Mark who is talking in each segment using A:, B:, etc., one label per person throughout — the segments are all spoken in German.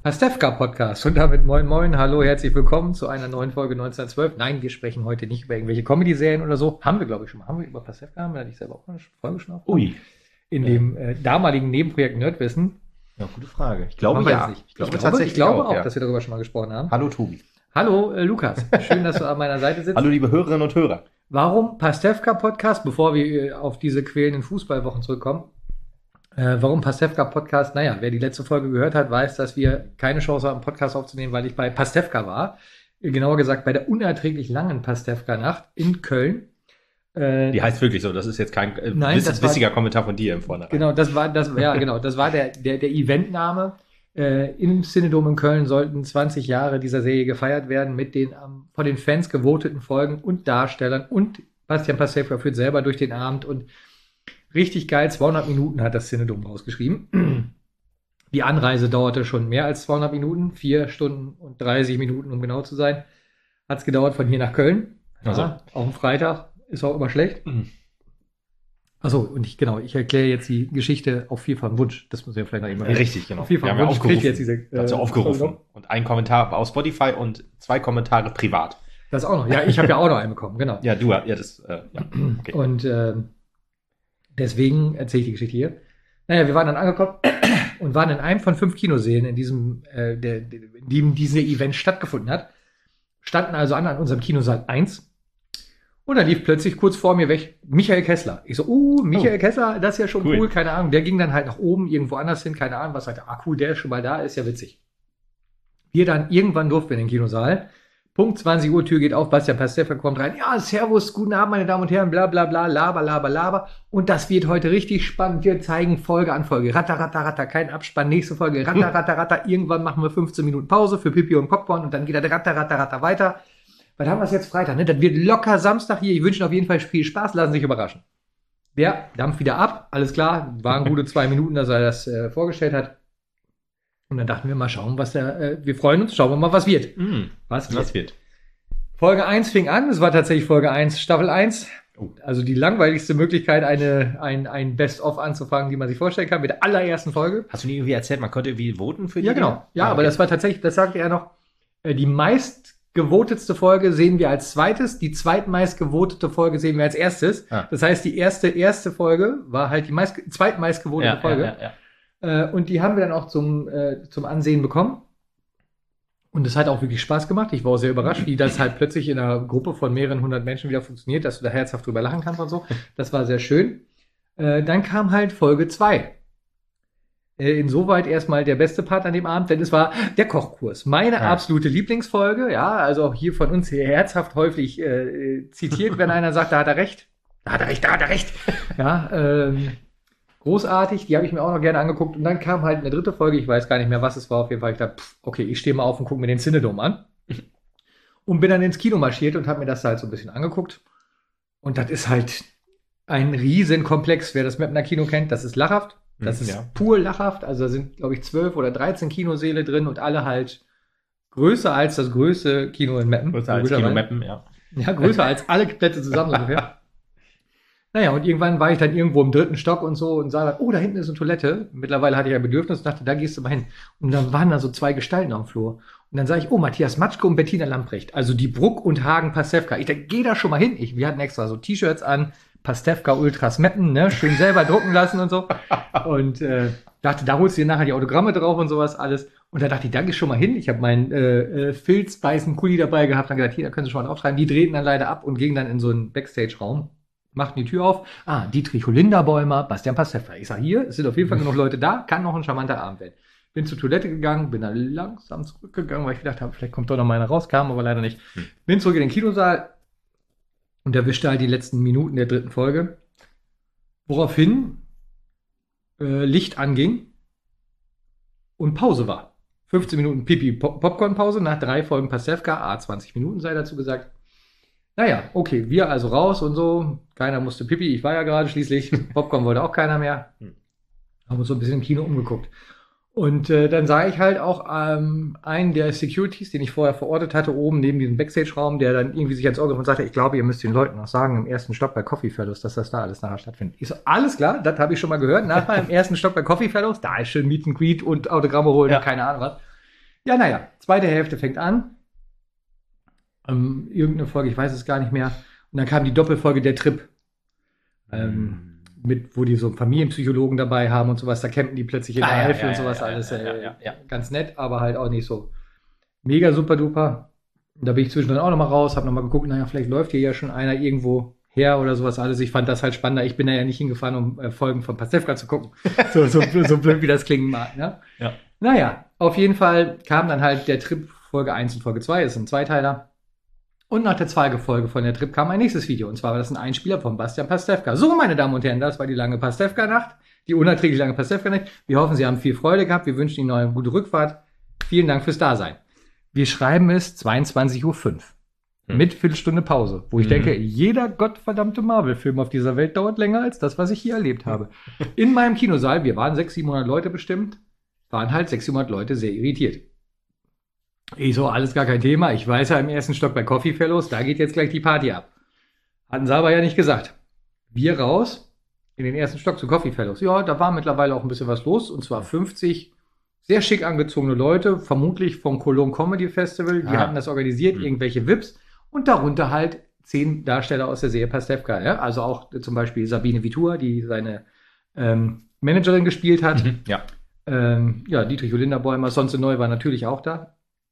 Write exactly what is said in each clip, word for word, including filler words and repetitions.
A: Pastewka-Podcast und damit moin moin, hallo, herzlich willkommen zu einer neuen Folge neunzehnhundertzwölf. Nein, wir sprechen heute nicht über irgendwelche Comedy-Serien oder so. Haben wir, glaube ich, schon mal. Haben wir über Pastewka, haben wir da nicht selber auch eine Folge schon aufgenommen?
B: Ui.
A: In
B: Ja.
A: dem äh, damaligen Nebenprojekt Nerdwissen.
B: Ja, gute Frage. Ich glaube,
A: Man weiß
B: ja.
A: es nicht.
B: Ich glaube,
A: ich glaube,
B: tatsächlich
A: ich glaube auch,
B: ja.
A: dass wir darüber schon mal gesprochen haben.
B: Hallo, Tobi.
A: Hallo, äh, Lukas. Schön, dass du an meiner Seite sitzt.
B: Hallo, liebe Hörerinnen und Hörer.
A: Warum Pastewka-Podcast, bevor wir äh, auf diese quälenden Fußballwochen zurückkommen? Äh, warum Pastewka-Podcast? Naja, wer die letzte Folge gehört hat, weiß, dass wir keine Chance haben, einen Podcast aufzunehmen, weil ich bei Pastewka war. Äh, genauer gesagt bei der unerträglich langen Pastewka-Nacht in Köln. Äh,
B: Die heißt wirklich so. Das ist jetzt kein äh,
A: Nein,
B: wiss,
A: das war-
B: wissiger Kommentar von dir im Vornherein.
A: Genau, das war das, ja genau, das war der der der Eventname. Äh, Im Cinedom in Köln sollten zwanzig Jahre dieser Serie gefeiert werden mit den ähm, von den Fans gevoteten Folgen und Darstellern, und Bastian Pastewka führt selber durch den Abend und richtig geil, zweihundert Minuten hat das Cinedom rausgeschrieben. Die Anreise dauerte schon mehr als zweihundert Minuten, vier Stunden und dreißig Minuten, um genau zu sein, hat es gedauert von hier nach Köln.
B: Also.
A: Ja, auf dem Freitag, ist auch immer schlecht.
B: Mhm.
A: Achso, und ich, genau, ich erkläre jetzt die Geschichte auf vielfachen Wunsch. Das muss ich ja vielleicht noch immer
B: Richtig, genau.
A: Auf jeden Fall.
B: Wir haben ja
A: Wunsch kriegt
B: aufgerufen.
A: jetzt diese, äh,
B: dazu aufgerufen.
A: Folge.
B: Und ein Kommentar auf Spotify und zwei Kommentare privat.
A: Das auch noch. Ja, ich habe ja auch noch einen bekommen, genau.
B: Ja, du, ja, das, äh, ja. Okay.
A: Und ähm, deswegen erzähle ich die Geschichte hier. Naja, wir waren dann angekommen und waren in einem von fünf Kinosälen, in diesem, äh, der, der, in dem diese Event stattgefunden hat. Standen also an an unserem Kinosaal eins. Und dann lief plötzlich kurz vor mir weg Michael Kessler. Ich so, uh, Michael
B: Oh.
A: Kessler, das ist ja schon cool.
B: Cool.
A: keine Ahnung. Der ging dann halt nach oben, irgendwo anders hin, keine Ahnung, was sagte, ah cool, der ist schon mal da, ist ja witzig. Wir dann, irgendwann durften wir in den Kinosaal. Punkt zwanzig Uhr, Tür geht auf, Bastian Pastewka kommt rein. Ja, servus, guten Abend, meine Damen und Herren, bla bla bla, laber, laber, laber. Und das wird heute richtig spannend. Wir zeigen Folge an Folge. Ratter, ratter, ratter, kein Abspann. Nächste Folge, ratter, ratter, ratter. Irgendwann machen wir fünfzehn Minuten Pause für Pipi und Popcorn und dann geht er ratter, ratter, ratter weiter. Was haben wir es jetzt Freitag, ne? Das wird locker Samstag hier. Ich wünsche Ihnen auf jeden Fall viel Spaß. Lassen Sie sich überraschen. Der dampft wieder ab. Alles klar. Waren gute zwei Minuten, dass er das äh, vorgestellt hat. Und dann dachten wir mal schauen, was der, äh, wir freuen uns. Schauen wir mal, was wird.
B: Mhm.
A: Was wird?
B: Was wird?
A: Folge eins fing an. Es war tatsächlich Folge eins, Staffel eins.
B: Oh.
A: Also die langweiligste Möglichkeit, eine, ein, ein Best-of anzufangen, die man sich vorstellen kann. Mit der allerersten Folge.
B: Hast du nie irgendwie erzählt, man konnte irgendwie voten für die?
A: Ja, genau. Ja,
B: Ah,
A: aber
B: okay.
A: das war tatsächlich, das sagte er noch, äh, die meist gewotetste Folge sehen wir als zweites, die zweitmeist gewotete Folge sehen wir als erstes.
B: Ah.
A: Das heißt, die erste erste Folge war halt die meist, zweitmeist gewotete
B: ja,
A: Folge.
B: Ja, ja, ja.
A: Äh, und die haben wir dann auch zum, äh, zum Ansehen bekommen. Und es hat auch wirklich Spaß gemacht. Ich war auch sehr überrascht, wie das halt plötzlich in einer Gruppe von mehreren hundert Menschen wieder funktioniert, dass du da herzhaft drüber lachen kannst und so. Das war sehr schön. Äh, dann kam halt Folge zwei. Äh, insoweit erstmal der beste Part an dem Abend, denn es war der Kochkurs. Meine
B: Ja.
A: absolute Lieblingsfolge. Ja, also auch hier von uns hier herzhaft häufig äh, zitiert, wenn einer sagt, da hat er recht. Da hat er recht, da hat er recht. Ja, ähm, großartig, die habe ich mir auch noch gerne angeguckt. Und dann kam halt eine dritte Folge, ich weiß gar nicht mehr, was es war. Auf jeden Fall, ich dachte, pff, okay, ich stehe mal auf und gucke mir den Cinedom an. Und bin dann ins Kino marschiert und habe mir das halt so ein bisschen angeguckt. Und das ist halt ein Riesenkomplex. Wer das Mapner Kino kennt, das ist lachhaft. Das
B: Mhm,
A: ist
B: ja.
A: pur lachhaft. Also da sind, glaube ich, zwölf oder dreizehn Kinosäle drin und alle halt größer als das größte Kino in Meppen.
B: Größer als
A: logischerweise.
B: Kino Mappen, ja.
A: Ja, größer als alle Plätze zusammen ungefähr. Naja, und irgendwann war ich dann irgendwo im dritten Stock und so und sah dann, oh, da hinten ist eine Toilette. Mittlerweile hatte ich ein Bedürfnis und dachte, da gehst du mal hin. Und dann waren da so zwei Gestalten auf dem Flur. Und dann sage ich, oh, Matthias Matschke und Bettina Lamprecht. Also die Bruck und Hagen Pastewka. Ich dachte, geh da schon mal hin. Ich, wir hatten extra so T-Shirts an, Pastewka Ultras Meppen, ne, schön selber drucken lassen und so. Und äh, dachte, da holst du dir nachher die Autogramme drauf und sowas alles. Und da dachte ich, da geh schon mal hin. Ich habe meinen äh, äh, filzbeißen Kuli dabei gehabt. Dann gesagt, hier, da können Sie schon mal draufschreiben. Die drehten dann leider ab und gingen dann in so einen Backstage-Raum. Machten die Tür auf. Ah, Dietrich Holinderbäumer, Bastian Pastewka. Ich sag, hier, es sind auf jeden Fall genug Leute da, kann noch ein charmanter Abend werden. Bin zur Toilette gegangen, bin dann langsam zurückgegangen, weil ich gedacht habe, vielleicht kommt doch noch mal einer raus, kam aber leider nicht.
B: Hm.
A: Bin zurück in den Kinosaal und erwischte halt die letzten Minuten der dritten Folge. Woraufhin äh, Licht anging und Pause war. fünfzehn Minuten Pipi-Popcorn-Pause nach drei Folgen Pastewka, ah, zwanzig Minuten sei dazu gesagt. Naja, okay, wir also raus und so. Keiner musste Pipi, ich war ja gerade schließlich. Popcorn wollte auch keiner mehr. Haben uns so ein bisschen im Kino umgeguckt. Und äh, dann sah ich halt auch ähm, einen der Securities, den ich vorher verortet hatte, oben neben diesem Backstage-Raum, der dann irgendwie sich ans Ohr griff und sagte, ich glaube, ihr müsst den Leuten noch sagen, im ersten Stock bei Coffee Fellows, dass das da alles nachher stattfindet. Ich so, alles klar, das habe ich schon mal gehört. Nachher im ersten Stock bei Coffee Fellows, da ist schön Meet and Greet und Autogramme holen
B: Ja.
A: und keine Ahnung was. Ja, naja, zweite Hälfte fängt an. Ähm, irgendeine Folge, ich weiß es gar nicht mehr. Und dann kam die Doppelfolge Der Trip. Ähm, mit, wo die so einen Familienpsychologen dabei haben und sowas. Da campen die plötzlich in der
B: Ah, ja,
A: Eifel
B: ja,
A: und sowas.
B: ja, ja,
A: alles
B: ja,
A: äh,
B: ja, ja, ja.
A: ganz nett, aber halt auch nicht so mega super duper. Da bin ich zwischendrin auch nochmal raus, habe nochmal geguckt, naja, vielleicht läuft hier ja schon einer irgendwo her oder sowas alles. Ich fand das halt spannender. Ich bin da ja nicht hingefahren, um äh, Folgen von Pastewka zu gucken. So, so, so blöd, wie das klingen mag. Ne?
B: Ja.
A: Naja, auf jeden Fall kam dann halt der Trip Folge eins und Folge zwei, ist ein Zweiteiler. Und nach der zweiten Folge von der Trip kam ein nächstes Video. Und zwar war das ein Einspieler von Bastian Pastewka. So, meine Damen und Herren, das war die lange Pastewka-Nacht. Die unerträglich lange Pastewka-Nacht. Wir hoffen, Sie haben viel Freude gehabt. Wir wünschen Ihnen noch eine gute Rückfahrt. Vielen Dank fürs Dasein. Wir schreiben es zweiundzwanzig Uhr fünf. Hm. Mit Viertelstunde Pause. Wo ich mhm. denke, jeder gottverdammte Marvel-Film auf dieser Welt dauert länger als das, was ich hier erlebt habe. In meinem Kinosaal, wir waren sechshundert, siebenhundert Leute bestimmt, waren halt sechshundert Leute sehr irritiert. Ich so, alles gar kein Thema. Ich weiß ja im ersten Stock bei Coffee Fellows, da geht jetzt gleich die Party ab. Hatten sie aber ja nicht gesagt. Wir raus in den ersten Stock zu Coffee Fellows. Ja, da war mittlerweile auch ein bisschen was los. Und zwar fünfzig sehr schick angezogene Leute, vermutlich vom Cologne Comedy Festival. Die ah. hatten das organisiert, mhm. irgendwelche V I Ps. Und darunter halt zehn Darsteller aus der Serie Pastewka. Ja? Also auch zum Beispiel Sabine Vitur, die seine ähm, Managerin gespielt hat.
B: Mhm. Ja.
A: Ähm, ja, Dietrich Linderbäumer, Sonst Neu war natürlich auch da.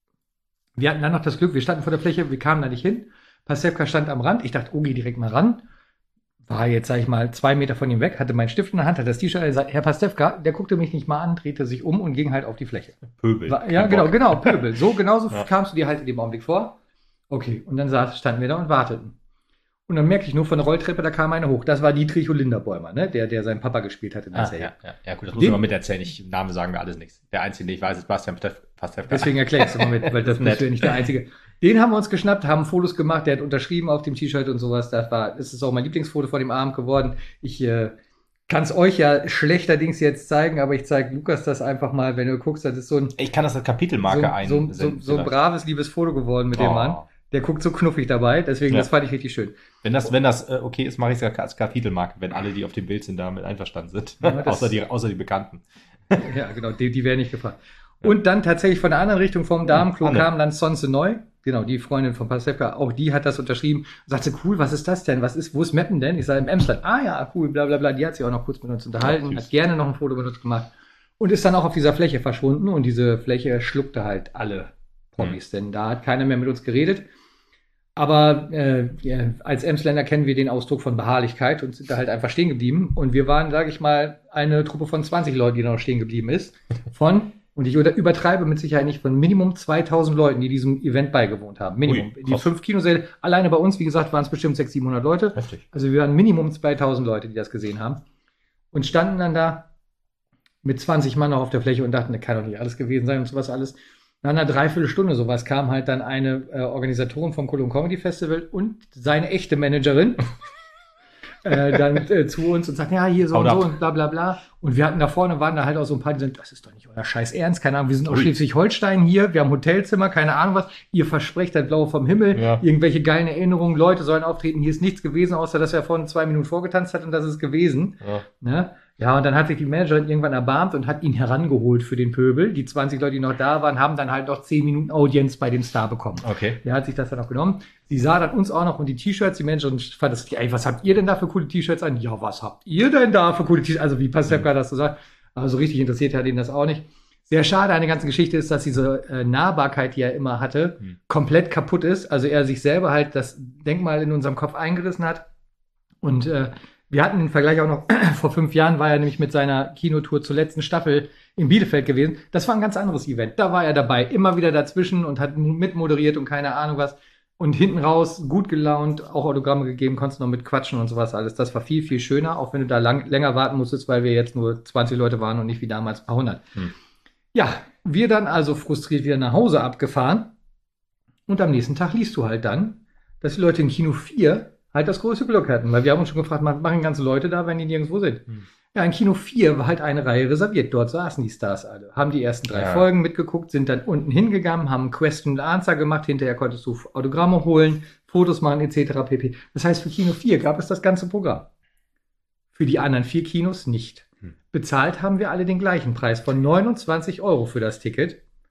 A: Wir hatten dann noch das Glück, wir standen vor der Fläche, wir kamen da nicht hin. Pastewka stand am Rand. Ich dachte, oh, geh direkt mal ran. War jetzt, sag ich mal, zwei Meter von ihm weg, hatte meinen Stift in der Hand, hat das T-Shirt, gesagt, Herr Pastewka, der guckte mich nicht mal an, drehte sich um und ging halt auf die Fläche.
B: Pöbel.
A: War, ja, genau, Bock. genau, Pöbel. So, genauso ja. kamst du dir halt in dem Augenblick vor. Okay, und dann saß, standen wir da und warteten. Und dann merke ich nur von der Rolltreppe, da kam einer hoch. Das war Dietrich Linderbäumer, ne? der, der seinen Papa gespielt hat in der
B: ah,
A: Serie.
B: Ja, ja, ja, gut, das muss ich mal miterzählen. Ich, Name sagen wir alles nichts. Der Einzige, den ich weiß, ist Bastian Pastewka.
A: Deswegen erkläre ich es mal mit, weil das bist ja nicht der Einzige. Den haben wir uns geschnappt, haben Fotos gemacht, der hat unterschrieben auf dem T-Shirt und sowas. Das war, das ist auch mein Lieblingsfoto von dem Abend geworden. Ich äh, kann es euch ja schlechterdings jetzt zeigen, aber ich zeige Lukas das einfach mal, wenn du guckst, das ist so ein...
B: Ich kann das als Kapitelmarke
A: so,
B: einsenden.
A: So, so, so ein braves, liebes Foto geworden mit oh. dem Mann. Der guckt so knuffig dabei, deswegen, ja. das fand ich richtig schön.
B: Wenn das, wenn das äh, okay ist, mache ich es als Kapitelmarke, wenn alle, die auf dem Bild sind, damit einverstanden sind. Ja, außer, die, außer die Bekannten.
A: Ja, genau, die, die werden nicht gefragt. Ja. Und dann tatsächlich von der anderen Richtung vom Damenklo
B: Anne.
A: kam dann Sonse Neu, genau, die Freundin von Pastewka, auch die hat das unterschrieben und sagte, cool, was ist das denn? Was ist, wo ist Meppen denn? Ich sage, im Emsland. Ah ja, cool, bla bla bla. Die hat sich auch noch kurz mit uns unterhalten, ja, hat gerne noch ein Foto mit uns gemacht und ist dann auch auf dieser Fläche verschwunden und diese Fläche schluckte halt alle Promis, mhm. denn da hat keiner mehr mit uns geredet. Aber äh, ja, als Emsländer kennen wir den Ausdruck von Beharrlichkeit und sind da halt einfach stehen geblieben. Und wir waren, sage ich mal, eine Truppe von zwanzig Leuten, die da noch stehen geblieben ist. Von, und ich übertreibe mit Sicherheit nicht, von Minimum zweitausend Leuten, die diesem Event beigewohnt haben. Minimum. Ui, die fünf Kinosäle, alleine bei uns, wie gesagt, waren es bestimmt sechshundert, siebenhundert Leute.
B: Heftig.
A: Also wir waren Minimum zweitausend Leute, die das gesehen haben. Und standen dann da mit zwanzig Mann noch auf der Fläche und dachten, das kann doch nicht alles gewesen sein und sowas alles. Nach einer Dreiviertelstunde sowas kam halt dann eine äh, Organisatorin vom Cologne Comedy Festival und seine echte Managerin äh, dann äh, zu uns und sagt, ja, hier so Haut und so ab. Und bla bla bla. Und wir hatten da vorne, waren da halt auch so ein paar, die sind, das ist doch nicht euer Scheiß Ernst, keine Ahnung, wir sind aus Schleswig-Holstein hier, wir haben Hotelzimmer, keine Ahnung was, ihr versprecht das Blaue vom Himmel, ja. irgendwelche geilen Erinnerungen, Leute sollen auftreten, hier ist nichts gewesen, außer dass er vorne zwei Minuten vorgetanzt hat und das ist gewesen. Ja. Ne? Ja, und dann hat sich die Managerin irgendwann erbarmt und hat ihn herangeholt für den Pöbel. Die zwanzig Leute, die noch da waren, haben dann halt noch zehn Minuten Audienz bei dem Star bekommen.
B: Okay.
A: Der hat sich das dann auch genommen. Sie sah dann uns auch noch und die T-Shirts, die Managerin fand das, ey, was habt ihr denn da für coole T-Shirts an? Ja, was habt ihr denn da für coole T-Shirts? Also wie Pastewka mhm. das so sagt. Also richtig interessiert hat ihn das auch nicht. Sehr schade an der ganzen Geschichte ist, dass diese äh, Nahbarkeit, die er immer hatte, mhm. komplett kaputt ist. Also er sich selber halt das Denkmal in unserem Kopf eingerissen hat. Und äh, wir hatten den Vergleich auch noch, vor fünf Jahren war er nämlich mit seiner Kinotour zur letzten Staffel in Bielefeld gewesen. Das war ein ganz anderes Event. Da war er dabei, immer wieder dazwischen und hat mitmoderiert und keine Ahnung was. Und hinten raus, gut gelaunt, auch Autogramme gegeben, konntest noch mit quatschen und sowas alles. Das war viel, viel schöner, auch wenn du da lang, länger warten musstest, weil wir jetzt nur zwanzig Leute waren und nicht wie damals ein paar hundert. Hm. Ja, wir dann also frustriert wieder nach Hause abgefahren. Und am nächsten Tag liest du halt dann, dass die Leute in Kino vier halt das größte Glück hatten, weil wir haben uns schon gefragt, machen ganze Leute da, wenn die nirgendwo sind. Hm. Ja, in Kino vier war halt eine Reihe reserviert, dort saßen die Stars alle, haben die ersten drei ja. Folgen mitgeguckt, sind dann unten hingegangen, haben Question and Answer gemacht, hinterher konntest du Autogramme holen, Fotos machen et cetera pp. Das heißt, für Kino vier gab es das ganze Programm. Für die anderen vier Kinos nicht. Hm. Bezahlt haben wir alle den gleichen Preis von neunundzwanzig Euro für das Ticket.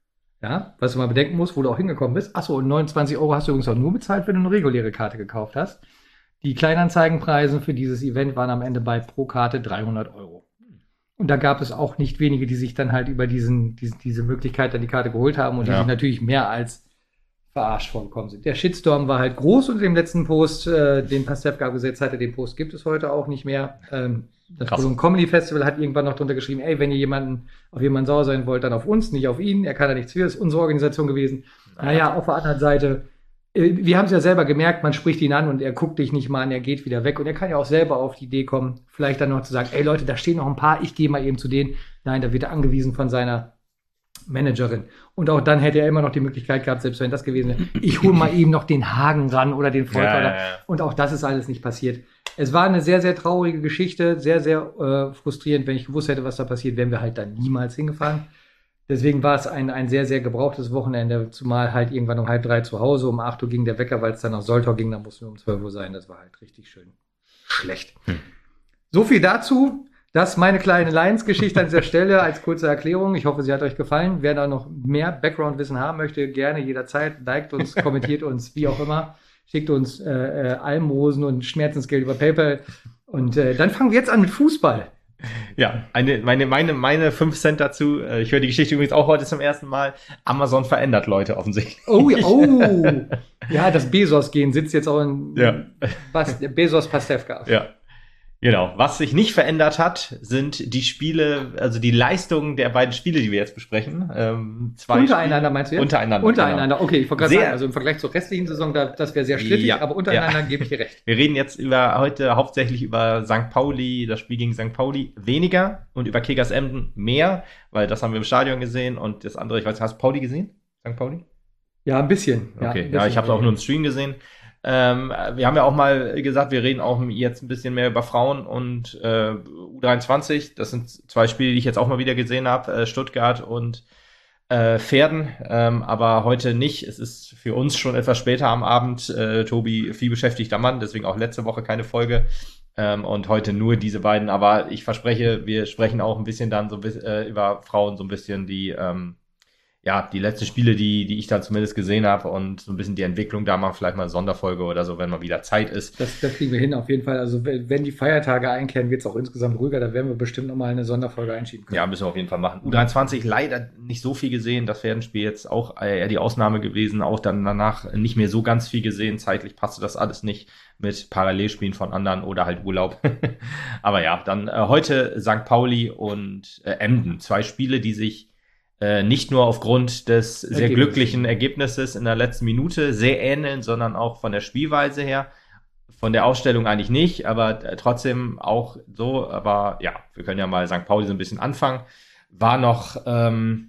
A: Ja, was du mal bedenken musst, wo du auch hingekommen bist. Achso, und neunundzwanzig Euro hast du übrigens auch nur bezahlt, wenn du eine reguläre Karte gekauft hast. Die Kleinanzeigenpreise für dieses Event waren am Ende bei pro Karte dreihundert Euro. Und da gab es auch nicht wenige, die sich dann halt über diesen, diesen diese Möglichkeit dann die Karte geholt haben und ja. die sich natürlich mehr als verarscht vorgekommen sind. Der Shitstorm war halt groß unter dem letzten Post, äh, den Pastewka gesetzt hatte. Den Post gibt es heute auch nicht mehr. Ähm, das Cologne Comedy Festival hat irgendwann noch drunter geschrieben, ey, wenn ihr jemanden auf jemanden sauer sein wollt, dann auf uns, nicht auf ihn. Er kann ja nichts für, ist unsere Organisation gewesen. Naja, naja auf der anderen Seite, äh, wir haben es ja selber gemerkt, man spricht ihn an und er guckt dich nicht mal an, er geht wieder weg. Und er kann ja auch selber auf die Idee kommen, vielleicht dann noch zu sagen, ey Leute, da stehen noch ein paar, ich gehe mal eben zu denen. Nein, da wird er angewiesen von seiner Managerin. Und auch dann hätte er immer noch die Möglichkeit gehabt, selbst wenn das gewesen wäre, ich hole mal eben noch den Hagen ran oder den Volker. Ja, ja, ja. Und auch das ist alles nicht passiert. Es war eine sehr, sehr traurige Geschichte, sehr, sehr äh, frustrierend. Wenn ich gewusst hätte, was da passiert, wären wir halt dann niemals hingefahren. Deswegen war es ein, ein sehr, sehr gebrauchtes Wochenende, zumal halt irgendwann um halb drei zu Hause, um acht Uhr ging der Wecker, weil es dann nach Soltau ging, dann mussten wir um zwölf Uhr sein. Das war halt richtig schön schlecht. Hm. So viel dazu. Das ist meine kleine Lions-Geschichte an dieser Stelle als kurze Erklärung. Ich hoffe, sie hat euch gefallen. Wer da noch mehr Background-Wissen haben möchte, gerne jederzeit. Liked uns, kommentiert uns, wie auch immer. Schickt uns äh, äh, Almosen und Schmerzensgeld über PayPal. Und äh, dann fangen wir jetzt an mit Fußball.
B: Ja, eine, meine, meine, meine fünf Cent dazu. Ich höre die Geschichte übrigens auch heute zum ersten Mal. Amazon verändert Leute offensichtlich.
A: Oh, oh. Ja, das Bezos-Gehen sitzt jetzt auch in
B: ja.
A: Bas- Bezos Pastewka.
B: Ja. Genau. Was sich nicht verändert hat, sind die Spiele, also die Leistungen der beiden Spiele, die wir jetzt besprechen. Ähm, zwei
A: untereinander
B: Spiele,
A: meinst du jetzt?
B: Untereinander.
A: Untereinander, genau. Okay, ich wollte gerade
B: Sehr,
A: sagen, also im Vergleich zur restlichen Saison, da, das wäre sehr strittig,
B: ja,
A: aber untereinander
B: ja.
A: gebe ich dir recht.
B: Wir reden jetzt über heute hauptsächlich über Sankt Pauli, das Spiel gegen Sankt Pauli weniger und über Kickers Emden mehr, weil das haben wir im Stadion gesehen und das andere, ich weiß, hast du Pauli gesehen? Sankt Pauli?
A: Ja, ein bisschen.
B: Ja, okay,
A: ein bisschen.
B: Ja, ich habe es auch nur im Stream gesehen. Ähm, wir haben ja auch mal gesagt, wir reden auch jetzt ein bisschen mehr über Frauen und äh, U dreiundzwanzig. Das sind zwei Spiele, die ich jetzt auch mal wieder gesehen habe, äh, Stuttgart und äh, Verden. Ähm, aber heute nicht. Es ist für uns schon etwas später am Abend. Äh, Tobi, viel beschäftigter Mann, deswegen auch letzte Woche keine Folge. Ähm, und heute nur diese beiden. Aber ich verspreche, wir sprechen auch ein bisschen dann so äh, über Frauen, so ein bisschen die ähm, ja, die letzten Spiele, die die ich da zumindest gesehen habe und so ein bisschen die Entwicklung da mal, vielleicht mal eine Sonderfolge oder so, wenn mal wieder Zeit ist.
A: Das, das kriegen wir hin, auf jeden Fall. Also wenn die Feiertage einkehren, wird es auch insgesamt ruhiger. Da werden wir bestimmt noch mal eine Sonderfolge einschieben können.
B: Ja, müssen wir auf jeden Fall machen. U dreiundzwanzig leider nicht so viel gesehen. Das Pferdenspiel jetzt auch eher die Ausnahme gewesen. Auch dann danach nicht mehr so ganz viel gesehen. Zeitlich passte das alles nicht mit Parallelspielen von anderen oder halt Urlaub. Aber ja, dann äh, heute Sankt Pauli und äh, Emden. Zwei Spiele, die sich Äh, nicht nur aufgrund des sehr Ergebnis. glücklichen Ergebnisses in der letzten Minute sehr ähneln, sondern auch von der Spielweise her. Von der Ausstellung eigentlich nicht, aber äh, trotzdem auch so. Aber ja, wir können ja mal Sankt Pauli so ein bisschen anfangen. War noch ähm,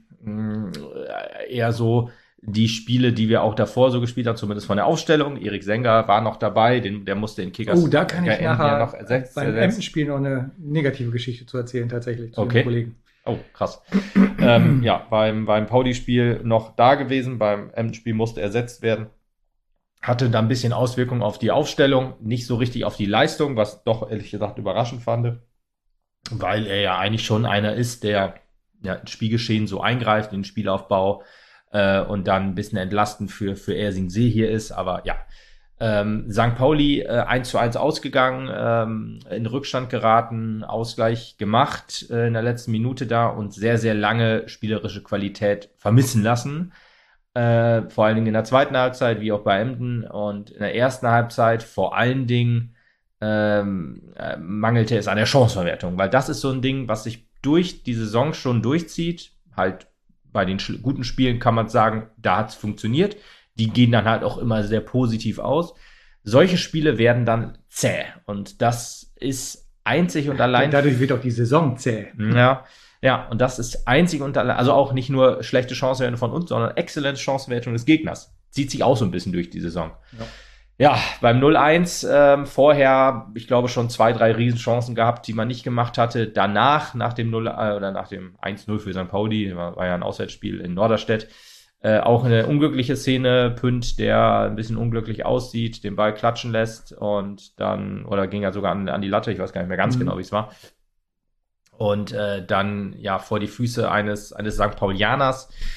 B: eher so die Spiele, die wir auch davor so gespielt haben, zumindest von der Aufstellung. Erik Senger war noch dabei, den, der musste in Kickers.
A: Oh, da kann ich nachher
B: noch ersetzt,
A: beim Emden-Spiel noch eine negative Geschichte zu erzählen, tatsächlich, zu
B: okay.
A: den Kollegen.
B: Oh, krass. ähm, ja, beim, beim Pauli-Spiel noch da gewesen, beim Emden-Spiel musste ersetzt werden. Hatte da ein bisschen Auswirkungen auf die Aufstellung, nicht so richtig auf die Leistung, was doch ehrlich gesagt überraschend fand, weil er ja eigentlich schon einer ist, der ja, ins Spielgeschehen so eingreift, in den Spielaufbau äh, und dann ein bisschen entlastend für, für Ersingsee hier ist, aber ja. Ähm, Sankt Pauli äh, eins zu eins ausgegangen, ähm, in Rückstand geraten, Ausgleich gemacht äh, in der letzten Minute da und sehr, sehr lange spielerische Qualität vermissen lassen. Äh, vor allen Dingen in der zweiten Halbzeit, wie auch bei Emden. Und in der ersten Halbzeit vor allen Dingen ähm, äh, mangelte es an der Chancenverwertung, weil das ist so ein Ding, was sich durch die Saison schon durchzieht. Halt bei den sch- guten Spielen kann man sagen, da hat es funktioniert. Die gehen dann halt auch immer sehr positiv aus. Solche Spiele werden dann zäh. Und das ist einzig und allein.
A: Dadurch wird auch die Saison zäh.
B: Ja, ja, und das ist einzig und allein, also auch nicht nur schlechte Chancenwertung von uns, sondern exzellente Chancenwertung des Gegners. Zieht sich auch so ein bisschen durch die Saison. Ja, ja beim null eins ähm, vorher, ich glaube, schon zwei, drei Riesenchancen gehabt, die man nicht gemacht hatte. Danach, nach dem null äh, oder nach dem eins null für Sankt Pauli, war, war ja ein Auswärtsspiel in Norderstedt, Äh, auch eine unglückliche Szene, Pünd, der ein bisschen unglücklich aussieht, den Ball klatschen lässt und dann, oder ging er sogar an, an die Latte, ich weiß gar nicht mehr ganz mhm. genau, wie es war. Und äh, dann ja vor die Füße eines, eines Sankt Paulianers.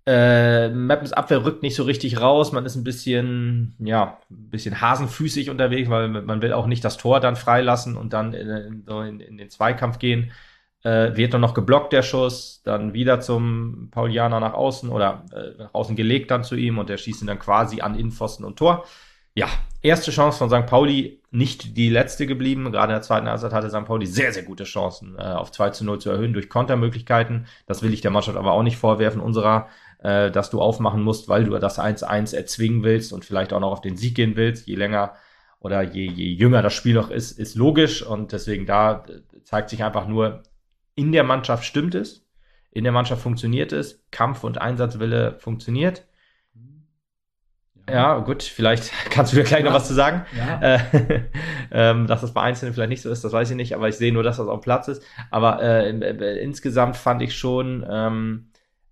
B: Äh, Meppens Abwehr rückt nicht so richtig raus. Man ist ein bisschen, ja, ein bisschen hasenfüßig unterwegs, weil man will auch nicht das Tor dann freilassen und dann in, in, so in, in den Zweikampf gehen. Äh, wird dann noch geblockt, der Schuss, dann wieder zum Paulianer nach außen oder äh, nach außen gelegt dann zu ihm und der schießt ihn dann quasi an Innenpfosten und Tor. Ja, erste Chance von Sankt Pauli, nicht die letzte geblieben. Gerade in der zweiten Halbzeit hatte Sankt Pauli sehr, sehr gute Chancen, äh, auf zwei zu null zu erhöhen durch Kontermöglichkeiten. Das will ich der Mannschaft aber auch nicht vorwerfen, unserer, äh, dass du aufmachen musst, weil du das eins eins erzwingen willst und vielleicht auch noch auf den Sieg gehen willst. Je länger oder je, je jünger das Spiel noch ist, ist logisch und deswegen da zeigt sich einfach nur, in der Mannschaft stimmt es, in der Mannschaft funktioniert es, Kampf- und Einsatzwille funktioniert. Ja, ja gut, vielleicht kannst du mir gleich ja. noch was zu sagen. Ja. Äh, ähm, dass das bei Einzelnen vielleicht nicht so ist, das weiß ich nicht, aber ich sehe nur, dass das auf dem Platz ist. Aber äh, äh, insgesamt fand ich schon, ähm,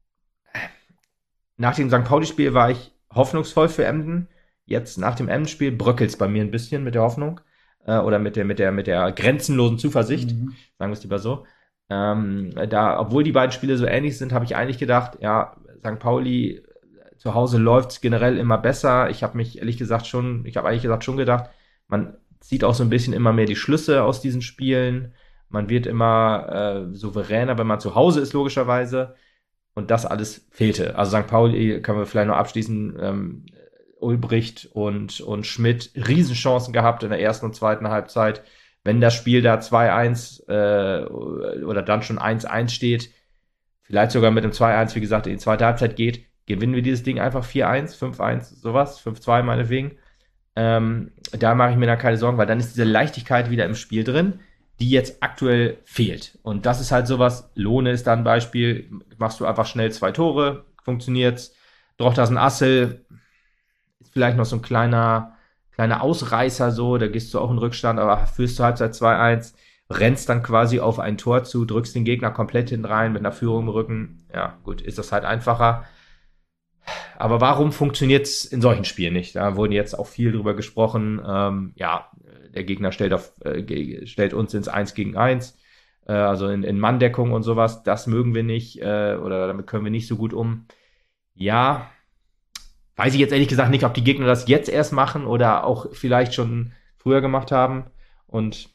B: nach dem Sankt Pauli-Spiel war ich hoffnungsvoll für Emden. Jetzt nach dem Emden-Spiel bröckelt es bei mir ein bisschen mit der Hoffnung äh, oder mit der, mit der, mit der grenzenlosen Zuversicht, mhm. sagen wir es lieber so. Ähm, da, obwohl die beiden Spiele so ähnlich sind, habe ich eigentlich gedacht, ja, Sankt Pauli zu Hause läuft generell immer besser. Ich habe mich ehrlich gesagt schon, ich habe eigentlich gesagt schon gedacht, man zieht auch so ein bisschen immer mehr die Schlüsse aus diesen Spielen. Man wird immer äh, souveräner, wenn man zu Hause ist, logischerweise. Und das alles fehlte. Also Sankt Pauli, können wir vielleicht noch abschließen, ähm, Ulbricht und, und Schmidt Riesenchancen gehabt in der ersten und zweiten Halbzeit. Wenn das Spiel da zwei eins äh, oder dann schon eins eins steht, vielleicht sogar mit dem zwei eins, wie gesagt, in die zweite Halbzeit geht, gewinnen wir dieses Ding einfach vier eins, fünf eins, sowas, fünf zwei meinetwegen. Ähm, da mache ich mir dann keine Sorgen, weil dann ist diese Leichtigkeit wieder im Spiel drin, die jetzt aktuell fehlt. Und das ist halt sowas, Lohne ist da ein Beispiel, machst du einfach schnell zwei Tore, funktioniert's. Drochtersen Assel ist vielleicht noch so ein kleiner kleiner Ausreißer so, da gehst du auch in Rückstand, aber führst du Halbzeit zwei eins, rennst dann quasi auf ein Tor zu, drückst den Gegner komplett hin rein mit einer Führung im Rücken. Ja, gut, ist das halt einfacher. Aber warum funktioniert es in solchen Spielen nicht? Da wurden jetzt auch viel drüber gesprochen. Ähm, ja, der Gegner stellt, auf, äh, stellt uns ins eins gegen eins, äh, also in, in Manndeckung und sowas. Das mögen wir nicht äh, oder damit können wir nicht so gut um. Ja, weiß ich jetzt ehrlich gesagt nicht, ob die Gegner das jetzt erst machen oder auch vielleicht schon früher gemacht haben. Und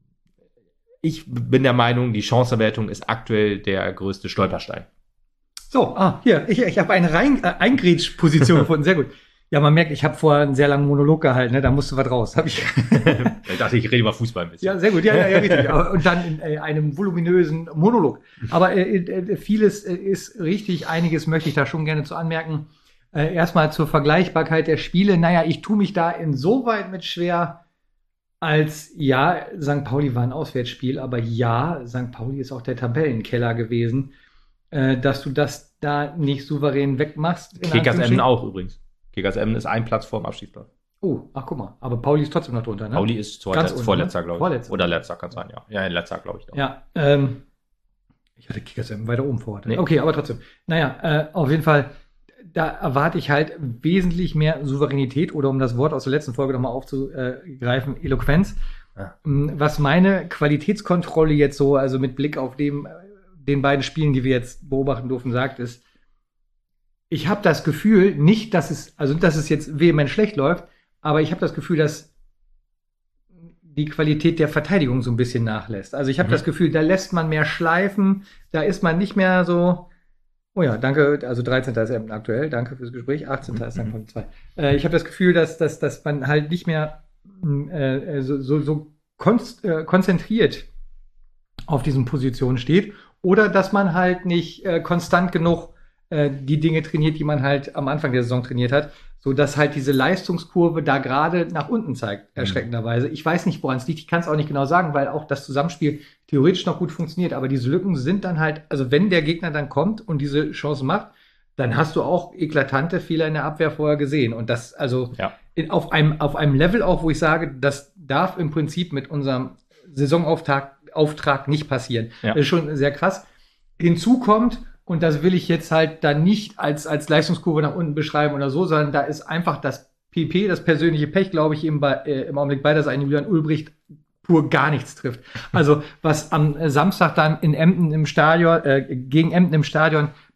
B: ich bin der Meinung, die Chancenwertung ist aktuell der größte Stolperstein.
A: So, ah, hier, ich, ich habe eine Rein- äh, Eingrätsch-Position gefunden, sehr gut. Ja, man merkt, ich habe vorher einen sehr langen Monolog gehalten, ne? Da musste was raus. Hab ich
B: ich dachte, ich rede über Fußball ein bisschen.
A: Ja, sehr gut, ja, ja, ja richtig. Und dann in äh, einem voluminösen Monolog. Aber äh, äh, vieles äh, ist richtig, einiges möchte ich da schon gerne zu anmerken. Äh, erstmal zur Vergleichbarkeit der Spiele. Naja, ich tue mich da insoweit mit schwer, als ja, Sankt Pauli war ein Auswärtsspiel, aber ja, Sankt Pauli ist auch der Tabellenkeller gewesen, äh, dass du das da nicht souverän wegmachst.
B: Kickers Emden auch übrigens. Kickers Emden ist ein Platz vor dem Abstiegsplatz.
A: Oh, ach guck mal, aber Pauli ist trotzdem noch drunter, ne?
B: Pauli ist zur
A: Ganz
B: Letz-
A: unten,
B: vorletzter,
A: ne?
B: glaube ich.
A: Vorletzter.
B: Oder letzter kann sein, ja. Ja, letzter, glaube ich. Auch.
A: Ja, ähm, ich hatte Kickers Emden weiter oben vor.
B: Nee.
A: Okay, aber trotzdem. Naja, äh, auf jeden Fall, da erwarte ich halt wesentlich mehr Souveränität oder um das Wort aus der letzten Folge nochmal aufzugreifen, Eloquenz. Ja. Was meine Qualitätskontrolle jetzt so, also mit Blick auf dem, den beiden Spielen, die wir jetzt beobachten durften, sagt, ist, ich habe das Gefühl, nicht, dass es, also dass es jetzt vehement schlecht läuft, aber ich habe das Gefühl, dass die Qualität der Verteidigung so ein bisschen nachlässt. Also ich habe mhm. das Gefühl, da lässt man mehr schleifen, da ist man nicht mehr so. Oh ja, danke, also dreizehnter ist Emden aktuell, danke fürs Gespräch, achtzehnter ist Sankt Pauli zwei. Äh, ich habe das Gefühl, dass, dass, dass man halt nicht mehr äh, so, so, so konst, äh, konzentriert auf diesen Positionen steht oder dass man halt nicht äh, konstant genug äh, die Dinge trainiert, die man halt am Anfang der Saison trainiert hat, so dass halt diese Leistungskurve da gerade nach unten zeigt, erschreckenderweise. Ich weiß nicht, woran es liegt, ich kann es auch nicht genau sagen, weil auch das Zusammenspiel theoretisch noch gut funktioniert, aber diese Lücken sind dann halt, also wenn der Gegner dann kommt und diese Chance macht, dann hast du auch eklatante Fehler in der Abwehr vorher gesehen und das also
B: ja.
A: in, auf einem auf einem Level auch, wo ich sage, das darf im Prinzip mit unserem Saisonauftrag Auftrag nicht passieren.
B: Ja.
A: Das ist schon sehr krass. Hinzu kommt, und das will ich jetzt halt dann nicht als, als Leistungskurve nach unten beschreiben oder so, sondern da ist einfach das P P, das persönliche Pech, glaube ich, eben bei, äh, im Augenblick bei, dass ein Julian Ulbricht pur gar nichts trifft. Also was am Samstag dann in Emden im Stadion, äh, gegen Emden im Stadion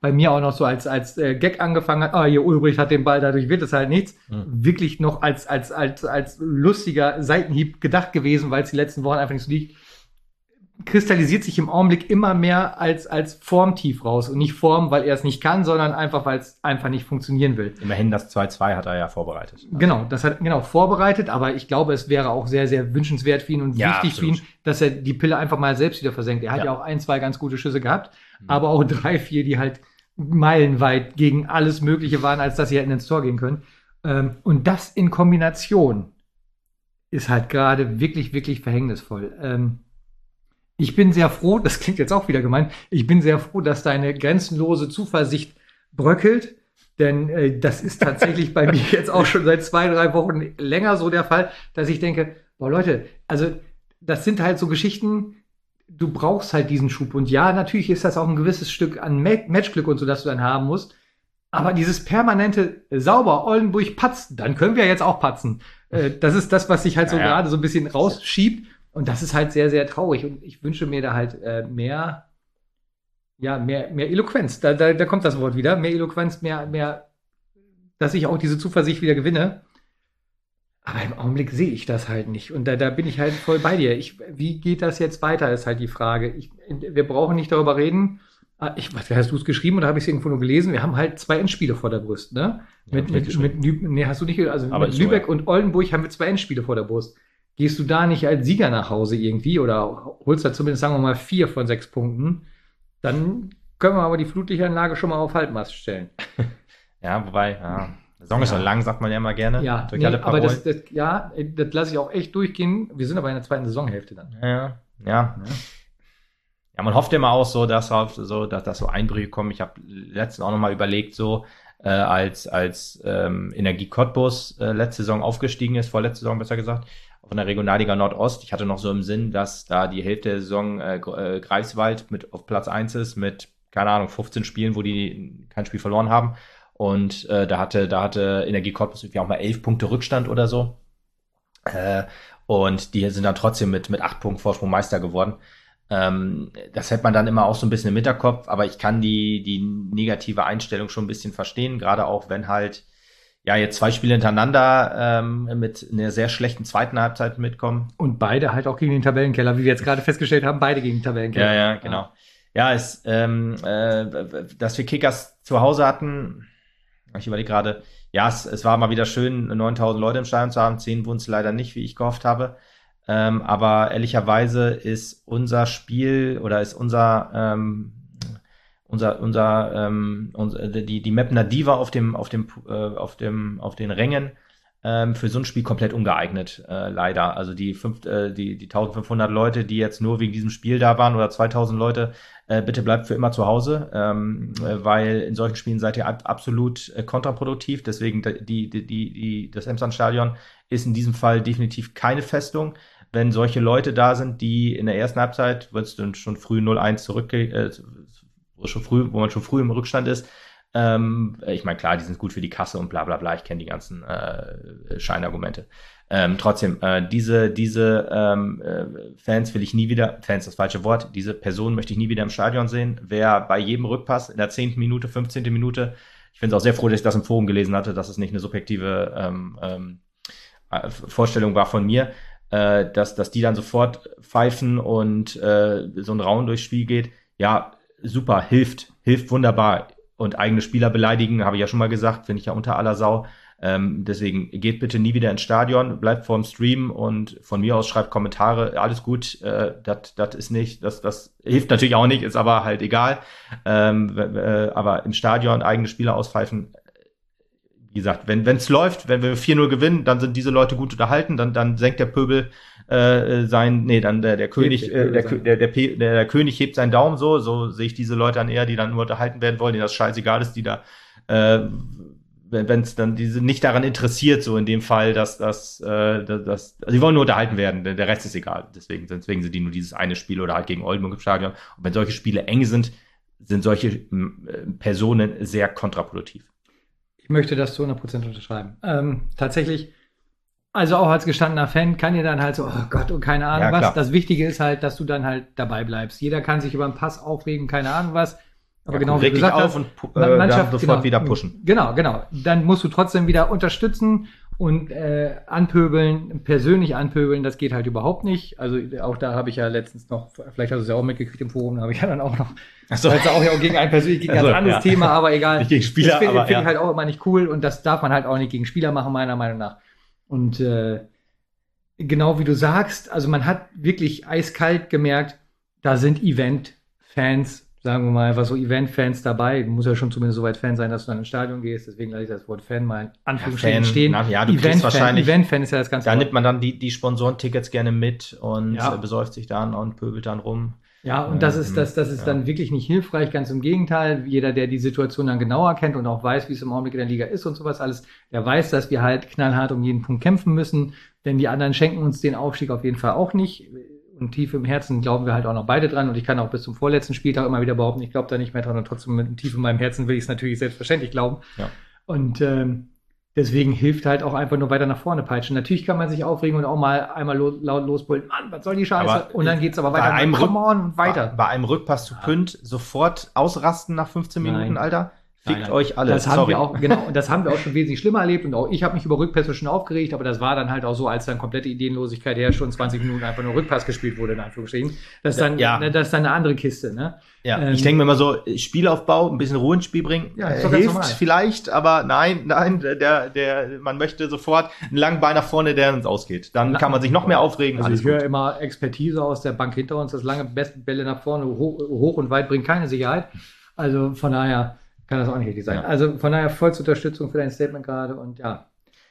A: bei mir auch noch so als, als äh, Gag angefangen hat, ah, hier Ulbricht hat den Ball, dadurch wird es halt nichts,
B: Mhm.
A: wirklich noch als, als, als, als lustiger Seitenhieb gedacht gewesen, weil es die letzten Wochen einfach nicht so liegt, kristallisiert sich im Augenblick immer mehr als, als Formtief raus. Und nicht Form, weil er es nicht kann, sondern einfach, weil es einfach nicht funktionieren will.
B: Immerhin das zwei zwei hat er ja vorbereitet.
A: Genau, das hat genau vorbereitet, aber ich glaube, es wäre auch sehr, sehr wünschenswert für ihn und
B: Ja,
A: wichtig
B: absolut.
A: für ihn, dass er die Pille einfach mal selbst wieder versenkt. Er hat ja,
B: Ja.
A: auch ein, zwei ganz gute Schüsse gehabt,
B: Mhm.
A: aber auch drei, vier, die halt meilenweit gegen alles Mögliche waren, als dass sie hätten ins Tor gehen können. Ähm, und das in Kombination ist halt gerade wirklich, wirklich verhängnisvoll. Ähm, ich bin sehr froh, das klingt jetzt auch wieder gemein, ich bin sehr froh, dass deine grenzenlose Zuversicht bröckelt, denn äh, das ist tatsächlich bei mir jetzt auch schon seit zwei, drei Wochen länger so der Fall, dass ich denke, boah Leute, also das sind halt so Geschichten, du brauchst halt diesen Schub. Und ja, natürlich ist das auch ein gewisses Stück an Ma- Matchglück und so, das du dann haben musst. Aber dieses permanente sauber, Oldenburg patzt, dann können wir jetzt auch patzen. Äh, das ist das, was sich halt so
B: Ja, ja.
A: gerade so ein bisschen rausschiebt. Und das ist halt sehr, sehr traurig. Und ich wünsche mir da halt äh, mehr, ja, mehr, mehr Eloquenz. Da, da, da kommt das Wort wieder. Mehr Eloquenz, mehr, mehr, dass ich auch diese Zuversicht wieder gewinne. Aber im Augenblick sehe ich das halt nicht. Und da, da bin ich halt voll bei dir. Ich, wie geht das jetzt weiter, ist halt die Frage. Ich, wir brauchen nicht darüber reden. Ah, Ich, was, hast du es geschrieben oder habe ich es irgendwo nur gelesen? Wir haben halt zwei Endspiele vor der Brust, ne?
B: Ja,
A: mit,
B: hab ich
A: mit,
B: geschrieben.
A: mit, Lüb- nee, hast du nicht, also
B: Aber
A: mit
B: ist so,
A: Lübeck
B: ja.
A: und Oldenburg haben wir zwei Endspiele vor der Brust. Gehst du da nicht als Sieger nach Hause irgendwie oder holst da zumindest, sagen wir mal, vier von sechs Punkten, dann können wir aber die Flutlichtanlage schon mal auf Halbmast stellen.
B: Ja, wobei, ja. Die Saison ist
A: Ja.
B: noch lang, sagt man ja immer gerne.
A: Ja,
B: Durch
A: nee,
B: alle
A: aber
B: Parolen.
A: das, das, ja, das lasse ich auch echt durchgehen. Wir sind aber in der zweiten Saisonhälfte dann.
B: Ja, ja. Ja, Ja, man hofft immer auch so, dass auf, so, dass, dass so Einbrüche kommen. Ich habe letztens auch nochmal überlegt, so äh, als als ähm, Energie Cottbus äh, letzte Saison aufgestiegen ist, vorletzte Saison besser gesagt, von der Regionalliga Nordost. Ich hatte noch so im Sinn, dass da die Hälfte der Saison äh, Gr- äh, Greifswald mit auf Platz eins ist mit, keine Ahnung, fünfzehn Spielen, wo die kein Spiel verloren haben. Und äh, da hatte da hatte Energie Cottbus irgendwie auch mal elf Punkte Rückstand oder so. Äh, und die sind dann trotzdem mit mit acht Punkten Vorsprung Meister geworden. Ähm, das hält man dann immer auch so ein bisschen im Hinterkopf, aber ich kann die, die negative Einstellung schon ein bisschen verstehen, gerade auch wenn halt, ja, jetzt zwei Spiele hintereinander ähm, mit einer sehr schlechten zweiten Halbzeit mitkommen.
A: Und beide halt auch gegen den Tabellenkeller, wie wir jetzt gerade festgestellt haben, beide gegen den Tabellenkeller.
B: Ja, ja, genau. Ja, es, ähm, äh, dass wir Kickers zu Hause hatten, ich überlege gerade, ja, es, es war mal wieder schön, neuntausend Leute im Stadion zu haben, zehn wurden es leider nicht, wie ich gehofft habe. Ähm, aber ehrlicherweise ist unser Spiel oder ist unser ähm, unser unser ähm, unser, die die Mapner Diva auf dem auf dem äh, auf dem auf den Rängen ähm, für so ein Spiel komplett ungeeignet, äh, leider. Also die fünf, äh, die die eintausendfünfhundert Leute, die jetzt nur wegen diesem Spiel da waren oder zweitausend Leute, äh, bitte bleibt für immer zu Hause, ähm, äh, weil in solchen Spielen seid ihr ab, absolut äh, kontraproduktiv. Deswegen die die die die das Emsland-Stadion ist in diesem Fall definitiv keine Festung. Wenn solche Leute da sind, die in der ersten Halbzeit, wenn es dann schon früh null eins zurückgeht, äh, wo, schon früh, wo man schon früh im Rückstand ist, ähm, ich meine, klar, die sind gut für die Kasse und bla bla bla, ich kenne die ganzen äh, Scheinargumente. Ähm, trotzdem, äh, diese, diese ähm, äh, Fans will ich nie wieder, Fans das falsche Wort, diese Person möchte ich nie wieder im Stadion sehen. Wer bei jedem Rückpass in der zehnten Minute, fünfzehnten Minute, ich bin auch sehr froh, dass ich das im Forum gelesen hatte, dass es nicht eine subjektive ähm, ähm, Vorstellung war von mir, äh, dass, dass die dann sofort pfeifen und äh, so ein Raun durchs Spiel geht. Ja, super, hilft, hilft wunderbar. Und eigene Spieler beleidigen, habe ich ja schon mal gesagt, finde ich ja unter aller Sau. Ähm, deswegen geht bitte nie wieder ins Stadion, bleibt vorm Stream und von mir aus schreibt Kommentare, alles gut, äh, das das ist nicht, das das hilft natürlich auch nicht, ist aber halt egal. Ähm, äh, aber im Stadion eigene Spieler auspfeifen, wie gesagt, wenn es läuft, wenn wir vier null gewinnen, dann sind diese Leute gut unterhalten, dann dann senkt der Pöbel äh, sein, nee, dann der, der König,
A: der
B: äh, der,
A: Pöbel
B: der, der, der, der König hebt seinen Daumen so, so sehe ich diese Leute dann eher, die dann nur unterhalten werden wollen, denen das scheißegal ist, die da, äh, wenn es dann diese nicht daran interessiert, so in dem Fall, dass das, äh, das, das also die wollen nur unterhalten werden, der, der Rest ist egal. Deswegen, deswegen sind die nur dieses eine Spiel oder halt gegen Oldenburg im Stadion. Und wenn solche Spiele eng sind, sind solche äh, Personen sehr kontraproduktiv.
A: Ich möchte das zu hundert Prozent unterschreiben. Ähm, tatsächlich, also auch als gestandener Fan kann ihr dann halt so, oh Gott, und keine Ahnung
B: Ja,
A: was.
B: klar.
A: Das Wichtige ist halt, dass du dann halt dabei bleibst. Jeder kann sich über einen Pass aufregen, keine Ahnung was. Aber
B: ja,
A: genau
B: cool.
A: wie
B: Reg
A: du
B: dich
A: gesagt
B: auf
A: hast,
B: und äh,
A: Mannschaft
B: dann sofort
A: genau,
B: wieder pushen.
A: Genau, genau. Dann musst du trotzdem wieder unterstützen und äh, anpöbeln, persönlich anpöbeln, das geht halt überhaupt nicht. Also auch da habe ich ja letztens noch, vielleicht hast du es ja auch mitgekriegt im Forum, da habe ich ja dann auch noch,
B: Achso.
A: das ist auch ja auch gegen ein persönlich gegen ein
B: Also,
A: ganz anderes
B: ja.
A: Thema, aber egal.
B: Nicht gegen Spieler,
A: das finde
B: aber
A: find
B: ja.
A: ich halt auch immer nicht cool und das darf man halt auch nicht gegen Spieler machen, meiner Meinung nach. Und äh, genau wie du sagst, also man hat wirklich eiskalt gemerkt, da sind Event-Fans, sagen wir mal einfach so Event-Fans dabei. Du musst ja schon zumindest so weit Fan sein, dass du dann ins Stadion gehst. Deswegen lasse ich das Wort Fan mal in Anführungsstrichen
B: Ja, Fan,
A: stehen.
B: na, ja, du kriegst
A: Event-Fan,
B: wahrscheinlich-
A: Event-Fan ist ja das ganze
B: Da
A: Wort.
B: nimmt man dann die, die Sponsorentickets gerne mit und
A: Ja.
B: äh, besäuft sich dann und pöbelt dann rum.
A: Ja, und das
B: Ähm,
A: ist, das, das ist
B: ja.
A: dann wirklich nicht hilfreich, ganz im Gegenteil. Jeder, der die Situation dann genauer kennt und auch weiß, wie es im Augenblick in der Liga ist und sowas alles, der weiß, dass wir halt knallhart um jeden Punkt kämpfen müssen, denn die anderen schenken uns den Aufstieg auf jeden Fall auch nicht. Und tief im Herzen glauben wir halt auch noch beide dran und ich kann auch bis zum vorletzten Spieltag immer wieder behaupten, ich glaube da nicht mehr dran und trotzdem mit tief in meinem Herzen will ich es natürlich selbstverständlich glauben.
B: Ja.
A: Und ähm, deswegen hilft halt auch einfach nur weiter nach vorne peitschen. Natürlich kann man sich aufregen und auch mal einmal lo laut losbrüllen, Mann, was soll die Scheiße?
B: Aber
A: und dann geht's aber
B: bei
A: weiter.
B: einem
A: Come on, und weiter.
B: Bei, bei einem Rückpass zu Pünd sofort ausrasten nach fünfzehn
A: Nein.
B: Minuten, Alter. Fickt
A: Nein, nein.
B: euch alle.
A: Das haben
B: Sorry.
A: wir auch, genau, und das haben wir auch schon wesentlich schlimmer erlebt und auch ich habe mich über Rückpässe schon aufgeregt, aber das war dann halt auch so, als dann komplette Ideenlosigkeit her schon zwanzig Minuten einfach nur Rückpass gespielt wurde, in Anführungsstrichen. Das ist dann,
B: Ja.
A: ne, das ist dann eine andere Kiste, ne?
B: Ja,
A: Ähm,
B: ich denke mir immer so, Spielaufbau, ein bisschen Ruhe ins Spiel bringen,
A: Ja,
B: äh,
A: ist doch ganz
B: hilft
A: normal.
B: vielleicht, aber nein, nein, der, der, man möchte sofort einen langen Bein nach vorne, der ins Ausgeht. Dann kann man sich noch mehr aufregen.
A: Also
B: alles
A: ich höre
B: gut.
A: immer Expertise aus der Bank hinter uns, das lange besten Bälle nach vorne, hoch, hoch und weit bringt keine Sicherheit. Also von daher kann das auch nicht richtig sein.
B: Ja.
A: Also von daher vollste Unterstützung für dein Statement gerade und ja.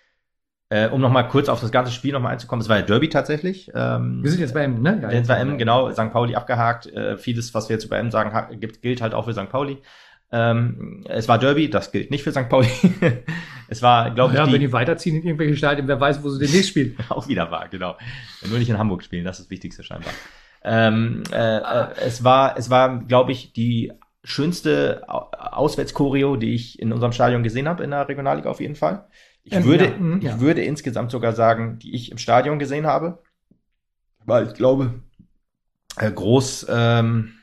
B: Äh, um nochmal kurz auf das ganze Spiel nochmal einzukommen, es war ja Derby tatsächlich. Ähm,
A: Wir sind jetzt bei M, ne? Ja,
B: Jetzt war M, genau, Sankt Pauli abgehakt. Äh, vieles, was wir jetzt über M sagen, ha- gibt, gilt halt auch für Sankt Pauli. Ähm, es war Derby, das gilt nicht für Sankt Pauli. Es war, glaube
A: Ja,
B: ich,
A: wenn
B: die,
A: die weiterziehen in irgendwelche Stadien, wer weiß, wo sie demnächst spielen.
B: auch wieder war, genau. Nur nicht in Hamburg spielen, das ist das Wichtigste scheinbar. Ähm, äh, äh, es war, es war, glaube ich, die schönste Au- Auswärtschoreo, die ich in unserem Stadion gesehen habe, in der Regionalliga auf jeden Fall. Ich
A: Ähm,
B: würde,
A: ja, mhm,
B: ich
A: ja.
B: würde insgesamt sogar sagen, die ich im Stadion gesehen habe, weil ich glaube, äh, groß, ähm,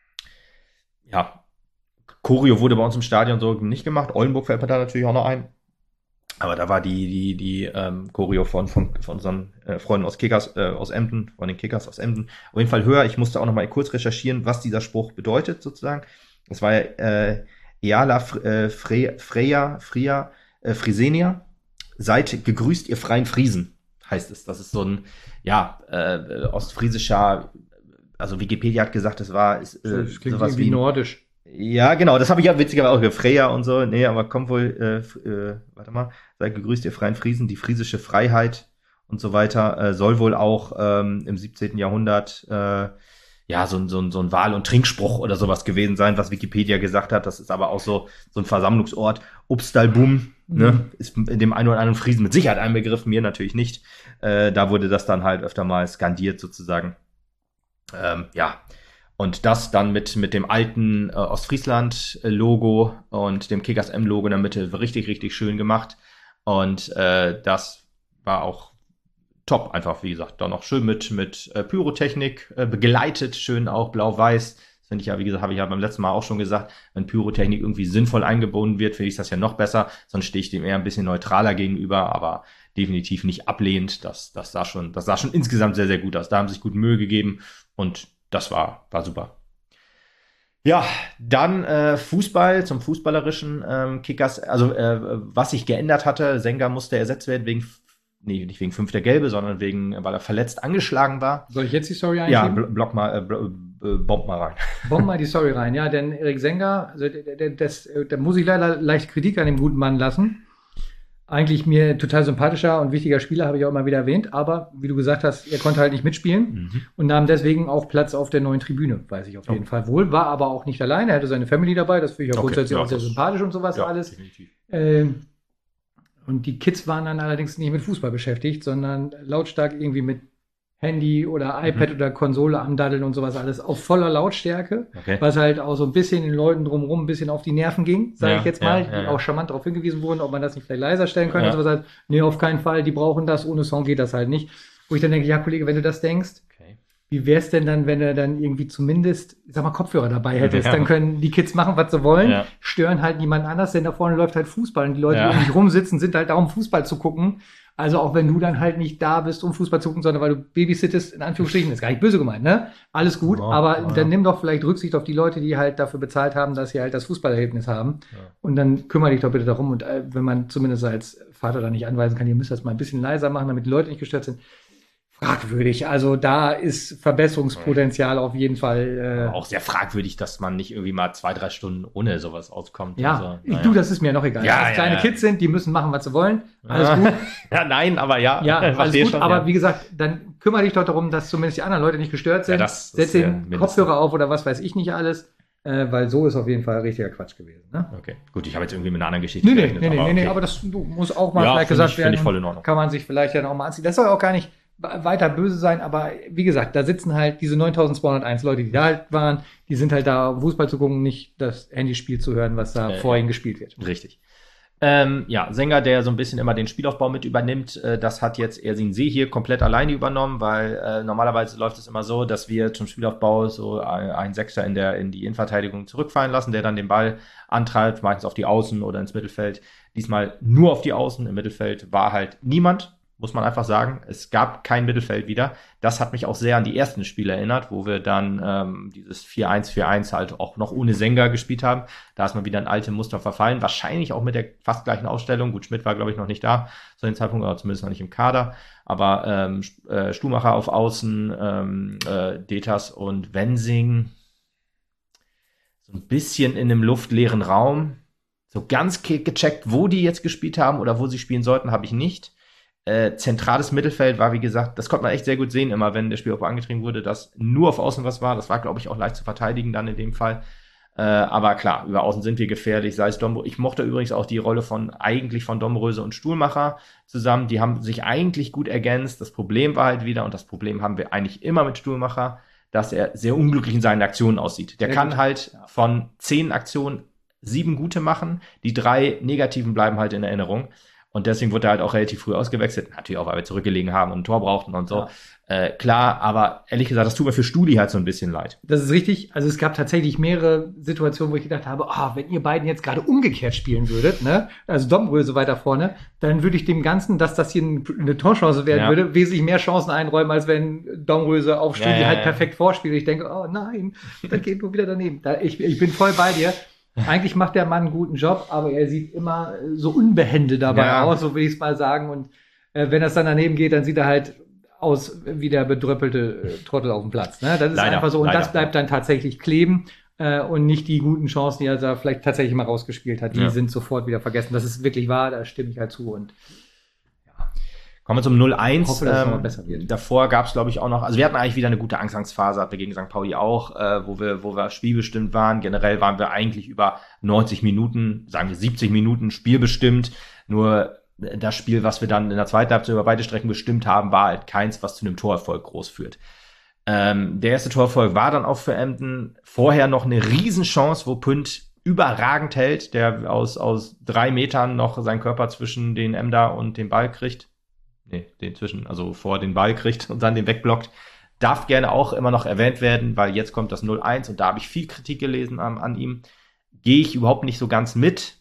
B: ja, Choreo wurde bei uns im Stadion so nicht gemacht. Oldenburg fällt mir da natürlich auch noch ein. Aber da war die, die, die ähm, Choreo von, von, von unseren äh, Freunden aus Kickers, äh, aus Emden, von den Kickers aus Emden, auf jeden Fall höher. Ich musste auch noch mal kurz recherchieren, was dieser Spruch bedeutet, sozusagen. Das war ja äh, Eala Fre- äh, Fre Freya, Fria, äh, Frisenia. Seid gegrüßt, ihr freien Friesen, heißt es. Das ist so ein, ja, äh, ostfriesischer, also Wikipedia hat gesagt, es war ist, äh,
A: Das klingt
B: sowas
A: irgendwie
B: wie
A: nordisch.
B: ja, genau, das habe ich ja witzigerweise auch gehört. Freya und so. Nee, aber kommt wohl, äh, f- äh, warte mal, seid gegrüßt, ihr freien Friesen, die friesische Freiheit und so weiter, äh, soll wohl auch ähm, im siebzehnten Jahrhundert äh, ja so, ein- so, ein- so ein Wahl- und Trinkspruch oder sowas gewesen sein, was Wikipedia gesagt hat. Das ist aber auch so, so ein Versammlungsort. Upstalbum,
A: Mhm.
B: ne, ist dem einen oder anderen Friesen mit Sicherheit ein Begriff, mir natürlich nicht. Äh, da wurde das dann halt öfter mal skandiert sozusagen. Ähm, ja, und das dann mit, mit dem alten äh, Ostfriesland-Logo und dem Kickers M-Logo in der Mitte richtig, richtig schön gemacht. Und äh, das war auch top, einfach, wie gesagt, dann noch schön mit, mit äh, Pyrotechnik äh, begleitet, schön auch blau-weiß. Das finde ich ja, wie gesagt, habe ich ja beim letzten Mal auch schon gesagt, wenn Pyrotechnik irgendwie sinnvoll eingebunden wird, finde ich das ja noch besser. Sonst stehe ich dem eher ein bisschen neutraler gegenüber, aber definitiv nicht ablehnend. Das, das sah schon, das sah schon insgesamt sehr, sehr gut aus. Da haben sich gut Mühe gegeben und das war, war super. Ja, dann äh, Fußball, zum fußballerischen ähm, Kickers. Also, äh, was sich geändert hatte, Senga musste ersetzt werden wegen, nee, nicht wegen fünfter Gelbe, sondern wegen, weil er verletzt angeschlagen war.
A: Soll ich jetzt die Story
B: Ja,
A: einschieben?
B: bl block mal, äh, bl äh, bomb mal rein.
A: Bomben mal die Story rein, ja, denn Erik Senga, also der, der, das, da muss ich leider leicht Kritik an dem guten Mann lassen. Eigentlich mir total sympathischer und wichtiger Spieler, habe ich auch immer wieder erwähnt, aber wie du gesagt hast, er konnte halt nicht mitspielen
B: Mhm.
A: und nahm deswegen auch Platz auf der neuen Tribüne, weiß ich auf jeden
B: Oh.
A: Fall wohl, war aber auch nicht alleine, er hatte seine Family dabei, das finde ich auch
B: Okay,
A: grundsätzlich
B: ja,
A: auch sehr
B: das-
A: sympathisch und sowas
B: Ja,
A: alles.
B: definitiv.
A: Ähm, und die Kids waren dann allerdings nicht mit Fußball beschäftigt, sondern lautstark irgendwie mit Handy oder iPad
B: Mhm.
A: oder Konsole am Daddeln und sowas alles auf voller Lautstärke,
B: Okay.
A: was halt auch so ein bisschen den Leuten drumherum ein bisschen auf die Nerven ging, sage
B: Ja,
A: ich jetzt
B: ja,
A: mal,
B: ja,
A: die
B: ja.
A: auch charmant darauf hingewiesen wurden, ob man das nicht vielleicht leiser stellen könnte.
B: Ja.
A: Und sowas halt, nee, auf keinen Fall, die brauchen das, ohne Song geht das halt nicht. Wo ich dann denke, ja Kollege, wenn du das denkst,
B: Okay.
A: wie wär's denn dann, wenn er dann irgendwie zumindest, ich sag mal, Kopfhörer dabei hättest?
B: Ja.
A: Dann können die Kids machen, was sie wollen,
B: Ja.
A: stören halt niemand anders, denn da vorne läuft halt Fußball und die Leute,
B: Ja.
A: die um dich rumsitzen, sind halt da, um Fußball zu gucken. Also auch wenn du dann halt nicht da bist, um Fußball zu gucken, sondern weil du babysittest, in Anführungsstrichen, ist gar nicht böse gemeint, ne? Alles gut,
B: Ja,
A: aber
B: ja.
A: dann nimm doch vielleicht Rücksicht auf die Leute, die halt dafür bezahlt haben, dass sie halt das Fußballerlebnis haben.
B: Ja.
A: Und dann kümmere dich doch bitte darum. Und äh, wenn man zumindest als Vater da nicht anweisen kann, ihr müsst das mal ein bisschen leiser machen, damit die Leute nicht gestört sind. Fragwürdig. Also da ist Verbesserungspotenzial auf jeden Fall. Äh,
B: Auch sehr fragwürdig, dass man nicht irgendwie mal zwei, drei Stunden ohne sowas auskommt.
A: ja,
B: Also,
A: ich,
B: naja.
A: du, das ist mir noch egal.
B: Ja,
A: Wenn es
B: ja,
A: kleine
B: ja.
A: Kids sind, die müssen machen, was sie wollen. Alles
B: Ja.
A: gut.
B: Ja, nein, aber ja.
A: Ja, alles
B: verstehe
A: gut.
B: schon,
A: aber
B: ja.
A: wie gesagt, dann kümmere dich doch darum, dass zumindest die anderen Leute nicht gestört sind.
B: Ja, das ist
A: Setz
B: ja
A: den
B: mindestens.
A: Kopfhörer auf oder was weiß ich nicht alles. Äh, weil so ist auf jeden Fall richtiger Quatsch gewesen. Ne?
B: Okay, gut, ich habe jetzt irgendwie mit einer anderen Geschichte
A: Nee, nee,
B: gerechnet,
A: nee, nee,
B: aber
A: nee, nee,
B: okay.
A: aber das du, muss auch mal
B: Ja,
A: vielleicht
B: finde
A: gesagt
B: ich-
A: werden.
B: finde ich voll in Ordnung.
A: Kann man sich vielleicht ja noch mal anziehen. Das soll auch gar nicht weiter böse sein, aber wie gesagt, da sitzen halt diese neuntausendzweihunderteins Leute, die da halt waren, die sind halt da, um Fußball zu gucken, nicht das Handyspiel zu hören, was da
B: Äh,
A: vor ihnen gespielt wird.
B: Richtig. Ähm, ja, Sänger, der so ein bisschen immer den Spielaufbau mit übernimmt, äh, das hat jetzt Ersin See hier komplett alleine übernommen, weil äh, normalerweise läuft es immer so, dass wir zum Spielaufbau so ein- einen Sechser in der in die Innenverteidigung zurückfallen lassen, der dann den Ball antreibt, meistens auf die Außen oder ins Mittelfeld. Diesmal nur auf die Außen. Im Mittelfeld war halt niemand, muss man einfach sagen. Es gab kein Mittelfeld wieder. Das hat mich auch sehr an die ersten Spiele erinnert, wo wir dann ähm, dieses vier eins vier eins halt auch noch ohne Sänger gespielt haben. Da ist man wieder in alte Muster verfallen. Wahrscheinlich auch mit der fast gleichen Aufstellung. Gut, Schmidt war, glaube ich, noch nicht da zu dem Zeitpunkt, oder zumindest noch nicht im Kader. Aber ähm, äh, Stumacher auf Außen, ähm, äh, Detas und Wensing so ein bisschen in einem luftleeren Raum. So ganz ge- gecheckt, wo die jetzt gespielt haben oder wo sie spielen sollten, habe ich nicht. Äh, zentrales Mittelfeld war, wie gesagt, das konnte man echt sehr gut sehen, immer wenn der Spielaufbau angetrieben wurde, dass nur auf Außen was war. Das war, glaube ich, auch leicht zu verteidigen dann in dem Fall. Äh, aber klar, über Außen sind wir gefährlich, sei es Dom. Ich mochte übrigens auch die Rolle von, eigentlich von Domröse und Stuhlmacher zusammen. Die haben sich eigentlich gut ergänzt. Das Problem war halt wieder, und das Problem haben wir eigentlich immer mit Stuhlmacher, dass er sehr unglücklich in seinen Aktionen aussieht. Der
A: Sehr
B: kann
A: gut.
B: halt
A: Ja.
B: von zehn Aktionen sieben gute machen. Die drei negativen bleiben halt in Erinnerung. Und deswegen wurde er halt auch relativ früh ausgewechselt. Natürlich auch, weil wir zurückgelegen haben und ein Tor brauchten und so.
A: Ja.
B: Äh, klar, aber ehrlich gesagt, das tut mir für Studi halt so ein bisschen leid.
A: Das ist richtig. Also es gab tatsächlich mehrere Situationen, wo ich gedacht habe, ah, wenn ihr beiden jetzt gerade umgekehrt spielen würdet, ne, also Domröse weiter vorne, dann würde ich dem Ganzen, dass das hier ein- eine Torchance werden
B: Ja.
A: würde, wesentlich mehr Chancen einräumen, als wenn Domröse auf Studi
B: Ja, ja,
A: halt
B: ja.
A: perfekt vorspielt. Ich denke, oh nein, das geht nur wieder daneben. Da, ich, ich bin voll bei dir. Eigentlich macht der Mann einen guten Job, aber er sieht immer so unbehende dabei
B: Ja.
A: aus, so will ich es mal sagen. Und äh, wenn das dann daneben geht, dann sieht er halt aus wie der bedröppelte äh, Trottel auf dem Platz. Ne? Das ist
B: Leider,
A: einfach so. Und
B: leider.
A: das bleibt dann tatsächlich kleben äh, und nicht die guten Chancen, die er da vielleicht tatsächlich mal rausgespielt hat. Die
B: Ja.
A: sind sofort wieder vergessen. Das ist wirklich wahr, da stimme ich halt zu. Und
B: Kommen wir zum null eins.
A: Hoffe, dass es
B: ähm,
A: nochmal besser wird.
B: Davor gab es, glaube ich, auch noch, also wir hatten eigentlich wieder eine gute Anfangsphase, hatten wir gegen Sankt Pauli auch, äh, wo wir, wo wir spielbestimmt waren. Generell waren wir eigentlich über neunzig Minuten, sagen wir siebzig Minuten spielbestimmt. Nur das Spiel, was wir dann in der zweiten Halbzeit über beide Strecken bestimmt haben, war halt keins, was zu einem Torerfolg groß führt. Ähm, der erste Torerfolg war dann auch für Emden. Vorher noch eine Riesenchance, wo Pünd überragend hält, der aus, aus drei Metern noch seinen Körper zwischen den Emder und den Ball kriegt. Nee, den zwischen, also vor den Ball kriegt und dann den wegblockt. Darf gerne auch immer noch erwähnt werden, weil jetzt kommt das null eins und da habe ich viel Kritik gelesen an, an ihm. Gehe ich überhaupt nicht so ganz mit,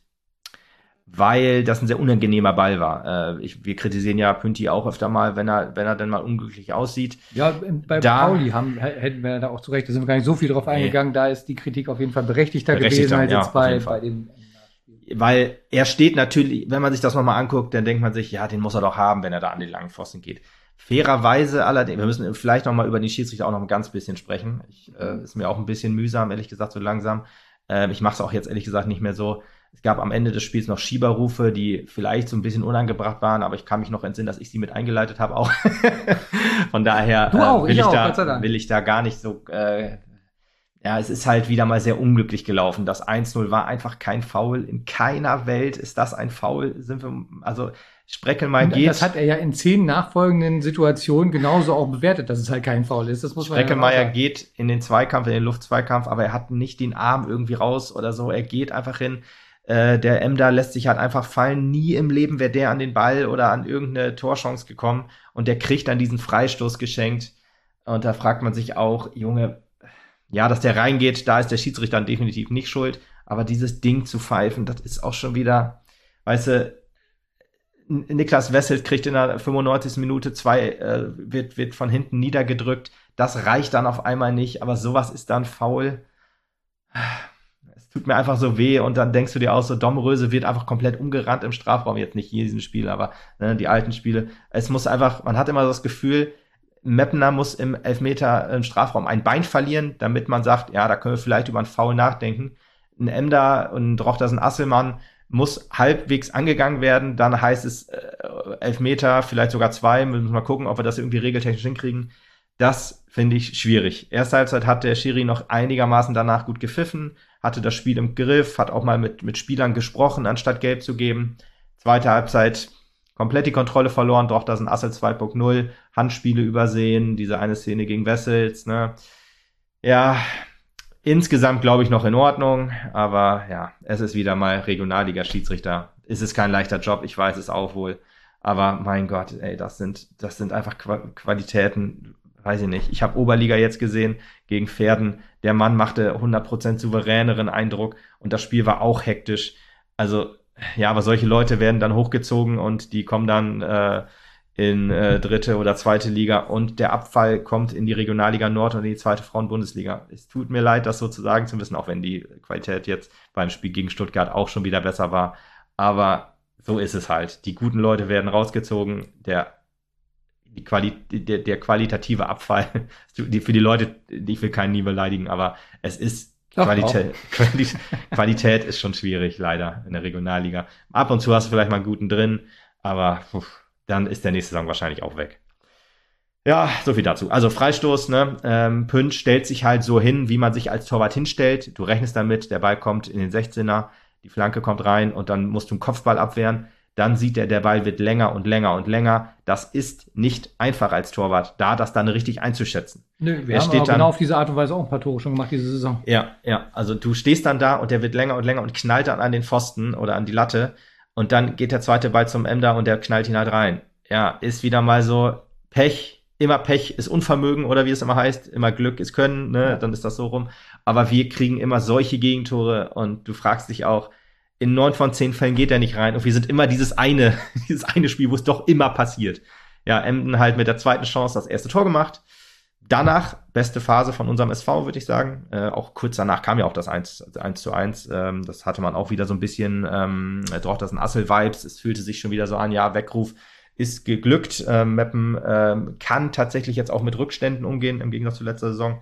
B: weil das ein sehr unangenehmer Ball war. Äh, ich, wir kritisieren ja Pünti auch öfter mal, wenn er, wenn er dann mal unglücklich aussieht.
A: ja, bei
B: Da-
A: Pauli haben, hätten wir da auch zu Recht, da sind wir gar nicht so viel drauf
B: Nee.
A: eingegangen. Da ist die Kritik auf jeden Fall berechtigter,
B: Berechtigter,
A: gewesen als
B: ja,
A: jetzt
B: auf
A: bei,
B: jeden Fall.
A: bei dem.
B: Weil er steht natürlich, wenn man sich das nochmal anguckt, dann denkt man sich, ja, den muss er doch haben, wenn er da an den langen Pfosten geht. Fairerweise allerdings, wir müssen vielleicht nochmal über die Schiedsrichter auch noch ein ganz bisschen sprechen. Ich, äh, ist mir auch ein bisschen mühsam, ehrlich gesagt, so langsam. Äh, ich mache es auch jetzt ehrlich gesagt nicht mehr so. Es gab am Ende des Spiels noch Schieberrufe, die vielleicht so ein bisschen unangebracht waren, aber ich kann mich noch entsinnen, dass ich sie mit eingeleitet habe auch. Von daher
A: Du auch,
B: äh, will,
A: ich
B: ich
A: auch, Gott sei
B: da,
A: Dank.
B: will ich da gar nicht so... Äh, ja, es ist halt wieder mal sehr unglücklich gelaufen. Das eins null war einfach kein Foul. In keiner Welt ist das ein Foul. Sind wir, also Spreckelmeier
A: Und
B: geht.
A: das hat er ja in zehn nachfolgenden Situationen genauso auch bewertet, dass es halt kein Foul ist. Das muss man ja
B: Spreckelmeier
A: auch sagen.
B: geht in den Zweikampf, in den Luftzweikampf, aber er hat nicht den Arm irgendwie raus oder so. Er geht einfach hin. Äh, der Emder lässt sich halt einfach fallen. Nie im Leben wäre der an den Ball oder an irgendeine Torchance gekommen und der kriegt dann diesen Freistoß geschenkt. Und da fragt man sich auch, Junge, ja, dass der reingeht, da ist der Schiedsrichter definitiv nicht schuld. Aber dieses Ding zu pfeifen, das ist auch schon wieder, weißt du, Niklas Wessels kriegt in der fünfundneunzigsten Minute zwei, äh, wird, wird von hinten niedergedrückt. Das reicht dann auf einmal nicht, aber sowas ist dann faul. Es tut mir einfach so weh und dann denkst du dir auch so, Domröse wird einfach komplett umgerannt im Strafraum. Jetzt nicht hier diesen Spiel, aber ne, die alten Spiele. Es muss einfach, man hat immer so das Gefühl, Meppner muss im Elfmeter im Strafraum ein Bein verlieren, damit man sagt, ja, da können wir vielleicht über einen Foul nachdenken. Ein Emder und ein Drochtersen Asselmann muss halbwegs angegangen werden, dann heißt es äh, Elfmeter, vielleicht sogar zwei, müssen wir mal gucken, ob wir das irgendwie regeltechnisch hinkriegen. Das finde ich schwierig. Erste Halbzeit hat der Schiri noch einigermaßen danach gut gepfiffen, hatte das Spiel im Griff, hat auch mal mit, mit Spielern gesprochen, anstatt gelb zu geben. Zweite Halbzeit komplett die Kontrolle verloren, doch das ist ein Assel zwei Punkt null, Handspiele übersehen, diese eine Szene gegen Wessels, ne. Ja, insgesamt glaube ich noch in Ordnung, aber ja, es ist wieder mal Regionalliga-Schiedsrichter. Es ist kein leichter Job, ich weiß es auch wohl, aber mein Gott, ey, das sind, das sind einfach Qualitäten, weiß ich nicht. Ich habe Oberliga jetzt gesehen gegen Verden, der Mann machte hundert Prozent souveräneren Eindruck und das Spiel war auch hektisch. Also ja, aber solche Leute werden dann hochgezogen und die kommen dann äh, in äh, dritte oder zweite Liga und der Abfall kommt in die Regionalliga Nord und in die zweite Frauen-Bundesliga. Es tut mir leid, das so zu sagen zu müssen, auch wenn die Qualität jetzt beim Spiel gegen Stuttgart auch schon wieder besser war. Aber so ist es halt. Die guten Leute werden rausgezogen. Der, die Quali- der, der qualitative Abfall die, für die Leute, ich will keinen nie beleidigen, aber es ist
A: Doch,
B: Qualität, Qualität, Qualität ist schon schwierig, leider, in der Regionalliga. Ab und zu hast du vielleicht mal einen guten drin, aber uff, dann ist der nächste Saison wahrscheinlich auch weg. Ja, so viel dazu. Also Freistoß, ne? Ähm, Pünsch stellt sich halt so hin, wie man sich als Torwart hinstellt. Du rechnest damit, der Ball kommt in den sechzehner, die Flanke kommt rein und dann musst du einen Kopfball abwehren. Dann sieht er, der Ball wird länger und länger und länger. Das ist nicht einfach als Torwart, da das dann richtig einzuschätzen.
A: Nö, wir
B: Er
A: haben
B: steht
A: aber
B: dann,
A: genau auf diese Art und Weise auch ein paar Tore schon gemacht diese Saison.
B: Ja, ja, also du stehst dann da und der wird länger und länger und knallt dann an den Pfosten oder an die Latte und dann geht der zweite Ball zum Emder und der knallt ihn halt rein. Ja, ist wieder mal so Pech, immer Pech ist Unvermögen oder wie es immer heißt, immer Glück ist Können, ne,
A: Ja.
B: dann ist das so rum. Aber wir kriegen immer solche Gegentore und du fragst dich auch, in neun von zehn Fällen geht er nicht rein und wir sind immer dieses eine, dieses eine Spiel, wo es doch immer passiert. Ja, Emden halt mit der zweiten Chance das erste Tor gemacht. Danach, beste Phase von unserem S V, würde ich sagen. Äh, auch kurz danach kam ja auch das eins zu eins. Ähm, das hatte man auch wieder so ein bisschen, ähm, doch, das sind Assel-Vibes. Es fühlte sich schon wieder so an, ja, Weckruf ist geglückt. Ähm, Meppen ähm, kann tatsächlich jetzt auch mit Rückständen umgehen, im Gegensatz zu letzter Saison.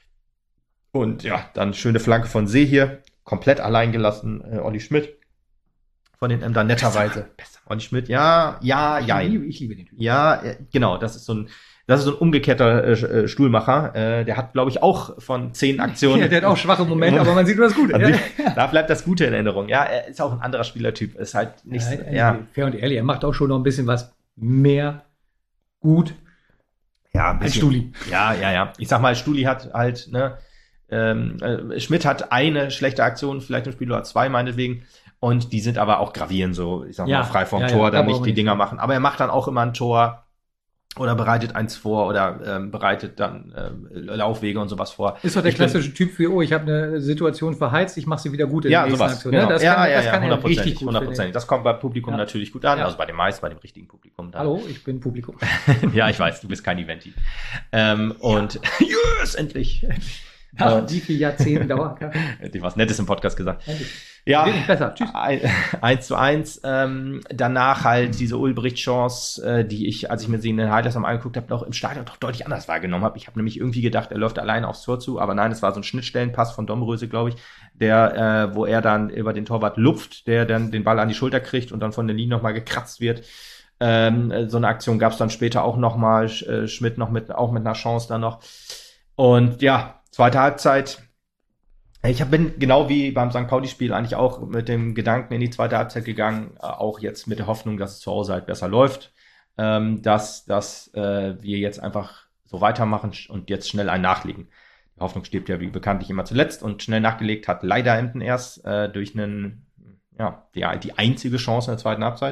B: Und ja, dann schöne Flanke von See hier. Komplett allein gelassen, äh, Olli Schmidt. Von den Emdern netterweise. Besser. Olli Schmidt, ja, ja, ja.
A: Ich liebe, ich liebe den Typ.
B: Ja, äh, genau, das ist so ein Das ist so ein umgekehrter äh, Stuhlmacher. Äh, der hat, glaube ich, auch von zehn Aktionen.
A: Ja, der hat auch schwache Momente, aber man sieht nur das Gute.
B: Also,
A: Ja.
B: Da bleibt das Gute in Erinnerung. Ja, er ist auch ein anderer Spielertyp. Ist halt nicht,
A: Ja,
B: so-
A: ja,
B: ja,
A: fair und ehrlich, er macht auch schon noch ein bisschen was mehr gut
B: ja, ein
A: als
B: bisschen.
A: Stuli.
B: Ja, ja, ja. Ich sag mal, Stuli hat halt, ne, ähm, äh, Schmidt hat eine schlechte Aktion, vielleicht im Spiel oder zwei meinetwegen. Und die sind aber auch gravierend, so, ich sag
A: Ja,
B: mal, frei vom
A: ja, ja,
B: Tor,
A: da
B: dann
A: brauchen
B: nicht
A: wir
B: die
A: nicht.
B: Dinger machen. Aber er macht dann auch immer ein Tor oder bereitet eins vor oder ähm, bereitet dann ähm, Laufwege und sowas vor.
A: Ist doch der
B: Ich bin-
A: klassische Typ für, oh, ich habe eine Situation verheizt, ich mache sie wieder gut in
B: Ja,
A: der nächsten
B: sowas.
A: Aktion.
B: Genau.
A: Ne? Das
B: ja,
A: kann,
B: ja,
A: das
B: ja,
A: kann er richtig
B: hundertprozentig.
A: gut.
B: hundertprozentig. Das kommt beim Publikum
A: Ja.
B: natürlich gut an,
A: Ja.
B: also bei den meisten, bei dem richtigen Publikum. Dann.
A: Hallo, ich bin Publikum.
B: Ja, ich weiß, du bist kein Eventi. Ähm, und yes, endlich.
A: Nach
B: Und-
A: wie viele Jahrzehnten dauert kann.
B: Hätte ich was Nettes im Podcast gesagt.
A: Endlich.
B: Ja,
A: Wird nicht besser. Tschüss.
B: ein- eins zu eins. Ähm, danach halt diese Ulbricht-Chance, äh, die ich, als ich mir sie in den Highlights am angeguckt habe, noch im Stadion doch deutlich anders wahrgenommen habe. Ich habe nämlich irgendwie gedacht, er läuft alleine aufs Tor zu, aber nein, es war so ein Schnittstellenpass von Domröse, glaube ich, der, äh, wo er dann über den Torwart lupft, der dann den Ball an die Schulter kriegt und dann von der Linie nochmal gekratzt wird. Ähm, so eine Aktion gab es dann später auch nochmal, äh, Schmidt noch mit, auch mit einer Chance dann noch. Und ja, zweite Halbzeit. Ich hab- bin genau wie beim Sankt Pauli-Spiel eigentlich auch mit dem Gedanken in die zweite Halbzeit gegangen, äh, auch jetzt mit der Hoffnung, dass es zu Hause halt besser läuft, ähm, dass, dass äh, wir jetzt einfach so weitermachen und jetzt schnell ein nachlegen. Die Hoffnung stirbt ja wie bekanntlich immer zuletzt und schnell nachgelegt hat leider Emden erst äh, durch einen, ja, die, die einzige Chance in der zweiten Halbzeit.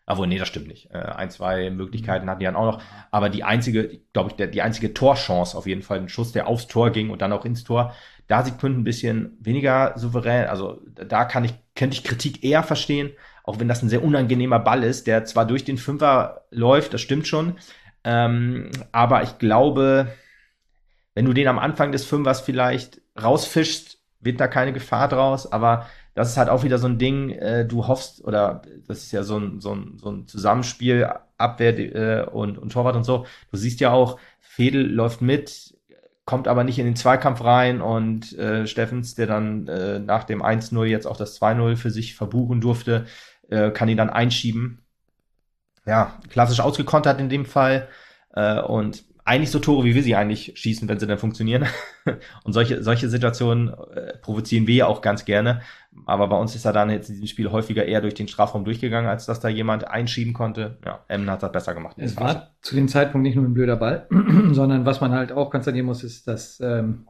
B: Obwohl, nee, das stimmt nicht. Äh, ein, zwei Möglichkeiten hatten die dann auch noch. Aber die einzige, glaube ich, der, die einzige Torchance auf jeden Fall, ein Schuss, der aufs Tor ging und dann auch ins Tor, da sieht Quinten ein bisschen weniger souverän. Also da kann ich, könnte ich Kritik eher verstehen, auch wenn das ein sehr unangenehmer Ball ist, der zwar durch den Fünfer läuft, das stimmt schon. Ähm, aber ich glaube, wenn du den am Anfang des Fünfers vielleicht rausfischst, wird da keine Gefahr draus. Aber das ist halt auch wieder so ein Ding, äh, du hoffst, oder das ist ja so ein, so ein, so ein Zusammenspiel, Abwehr äh, und, und Torwart und so. Du siehst ja auch, Fedel läuft mit, kommt aber nicht in den Zweikampf rein und äh, Steffens, der dann äh, nach dem eins null jetzt auch das zwei null für sich verbuchen durfte, äh, kann ihn dann einschieben. Ja, klassisch ausgekontert in dem Fall. Äh, und eigentlich so Tore, wie wir sie eigentlich schießen, wenn sie dann funktionieren. Und solche, solche Situationen äh, provozieren wir ja auch ganz gerne. Aber bei uns ist er dann jetzt in diesem Spiel häufiger eher durch den Strafraum durchgegangen, als dass da jemand einschieben konnte. Ja, Emden hat das besser gemacht.
A: Es war zu dem Zeitpunkt nicht nur ein blöder Ball, sondern was man halt auch konstatieren muss, ist, dass ähm,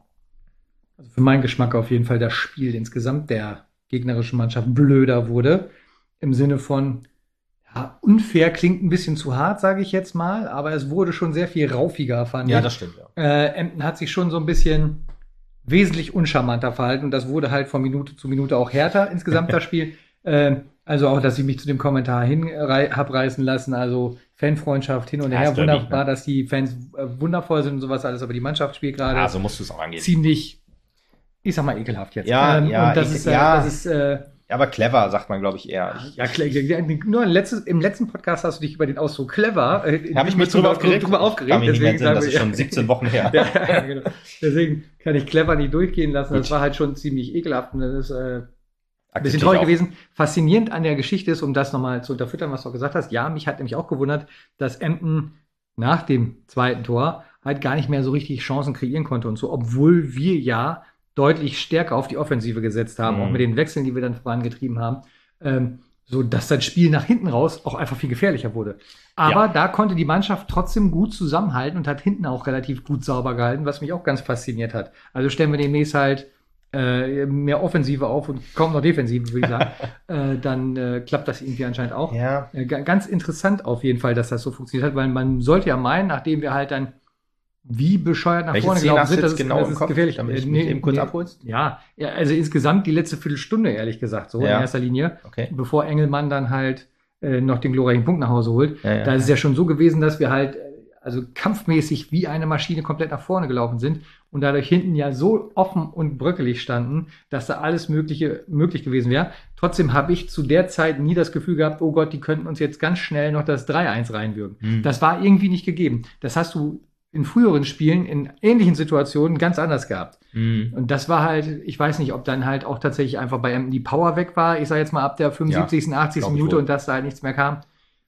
A: also für meinen Geschmack auf jeden Fall das Spiel insgesamt der gegnerischen Mannschaft blöder wurde. Im Sinne von, ja, unfair klingt ein bisschen zu hart, sage ich jetzt mal, aber es wurde schon sehr viel raufiger, fand ich.
B: Ja, das stimmt, ja.
A: Äh, Emden hat sich schon so ein bisschen wesentlich uncharmanter verhalten und das wurde halt von Minute zu Minute auch härter insgesamt das Spiel. äh, also auch, dass ich mich zu dem Kommentar hin hab reißen lassen, also Fanfreundschaft hin und her, wunderbar, ne? Dass die Fans äh, wundervoll sind und sowas alles, aber die Mannschaft spielt gerade
B: ja, so musst du es auch angehen.
A: Ziemlich, ich sag mal, ekelhaft jetzt.
B: Ja, ähm, ja,
A: und das
B: ich,
A: ist, äh,
B: ja.
A: das ist äh,
B: Ja, aber clever, sagt man, glaube ich, eher. Ich,
A: ja, klar, nur im letzten, im letzten Podcast hast du dich über den Ausdruck clever
B: äh, habe ich mich drüber aufgeregt.
A: Drüber aufgeregt.
B: Kann mich nicht mehr entsinnen, das ist schon siebzehn Wochen her.
A: ja, ja, genau. Deswegen kann ich clever nicht durchgehen lassen. Gut. Das war halt schon ziemlich ekelhaft und das ist äh, ein bisschen traurig gewesen. Faszinierend an der Geschichte ist, um das nochmal zu unterfüttern, was du gesagt hast. Ja, mich hat nämlich auch gewundert, dass Emden nach dem zweiten Tor halt gar nicht mehr so richtig Chancen kreieren konnte und so, obwohl wir ja deutlich stärker auf die Offensive gesetzt haben, mhm. auch mit den Wechseln, die wir dann vorangetrieben haben. Ähm, so dass das Spiel nach hinten raus auch einfach viel gefährlicher wurde. Aber ja. da konnte die Mannschaft trotzdem gut zusammenhalten und hat hinten auch relativ gut sauber gehalten, was mich auch ganz fasziniert hat. Also stellen wir demnächst halt äh, mehr Offensive auf und kaum noch Defensive, würde ich sagen. äh, dann äh, klappt das irgendwie anscheinend auch.
B: Ja.
A: Äh, ganz interessant auf jeden Fall, dass das so funktioniert hat, weil man sollte ja meinen, nachdem wir halt dann wie bescheuert nach
B: Welche
A: vorne
B: Szene
A: gelaufen
B: hast
A: sind,
B: du
A: das
B: jetzt
A: ist,
B: genau
A: das
B: im
A: ist
B: Kopf,
A: gefährlich.
B: damit ich
A: Äh,
B: mich
A: nee,
B: eben kurz
A: nee,
B: abholst?
A: Ja, ja, also insgesamt die letzte Viertelstunde, ehrlich gesagt, so
B: ja.
A: in erster Linie,
B: okay.
A: bevor Engelmann dann halt äh, noch den glorreichen Punkt nach Hause holt.
B: Ja, ja,
A: da ist es
B: ja
A: ja schon so gewesen, dass wir halt also kampfmäßig wie eine Maschine komplett nach vorne gelaufen sind und dadurch hinten ja so offen und bröckelig standen, dass da alles Mögliche möglich gewesen wäre. Trotzdem habe ich zu der Zeit nie das Gefühl gehabt, oh Gott, die könnten uns jetzt ganz schnell noch das drei eins reinwürgen. Mhm. Das war irgendwie nicht gegeben. Das hast du in früheren Spielen, in ähnlichen Situationen ganz anders gehabt. Mhm. Und das war halt, ich weiß nicht, ob dann halt auch tatsächlich einfach bei Emden die Power weg war, ich sage jetzt mal ab der fünfundsiebzigsten Ja, achtzigsten Minute und dass da halt nichts mehr kam.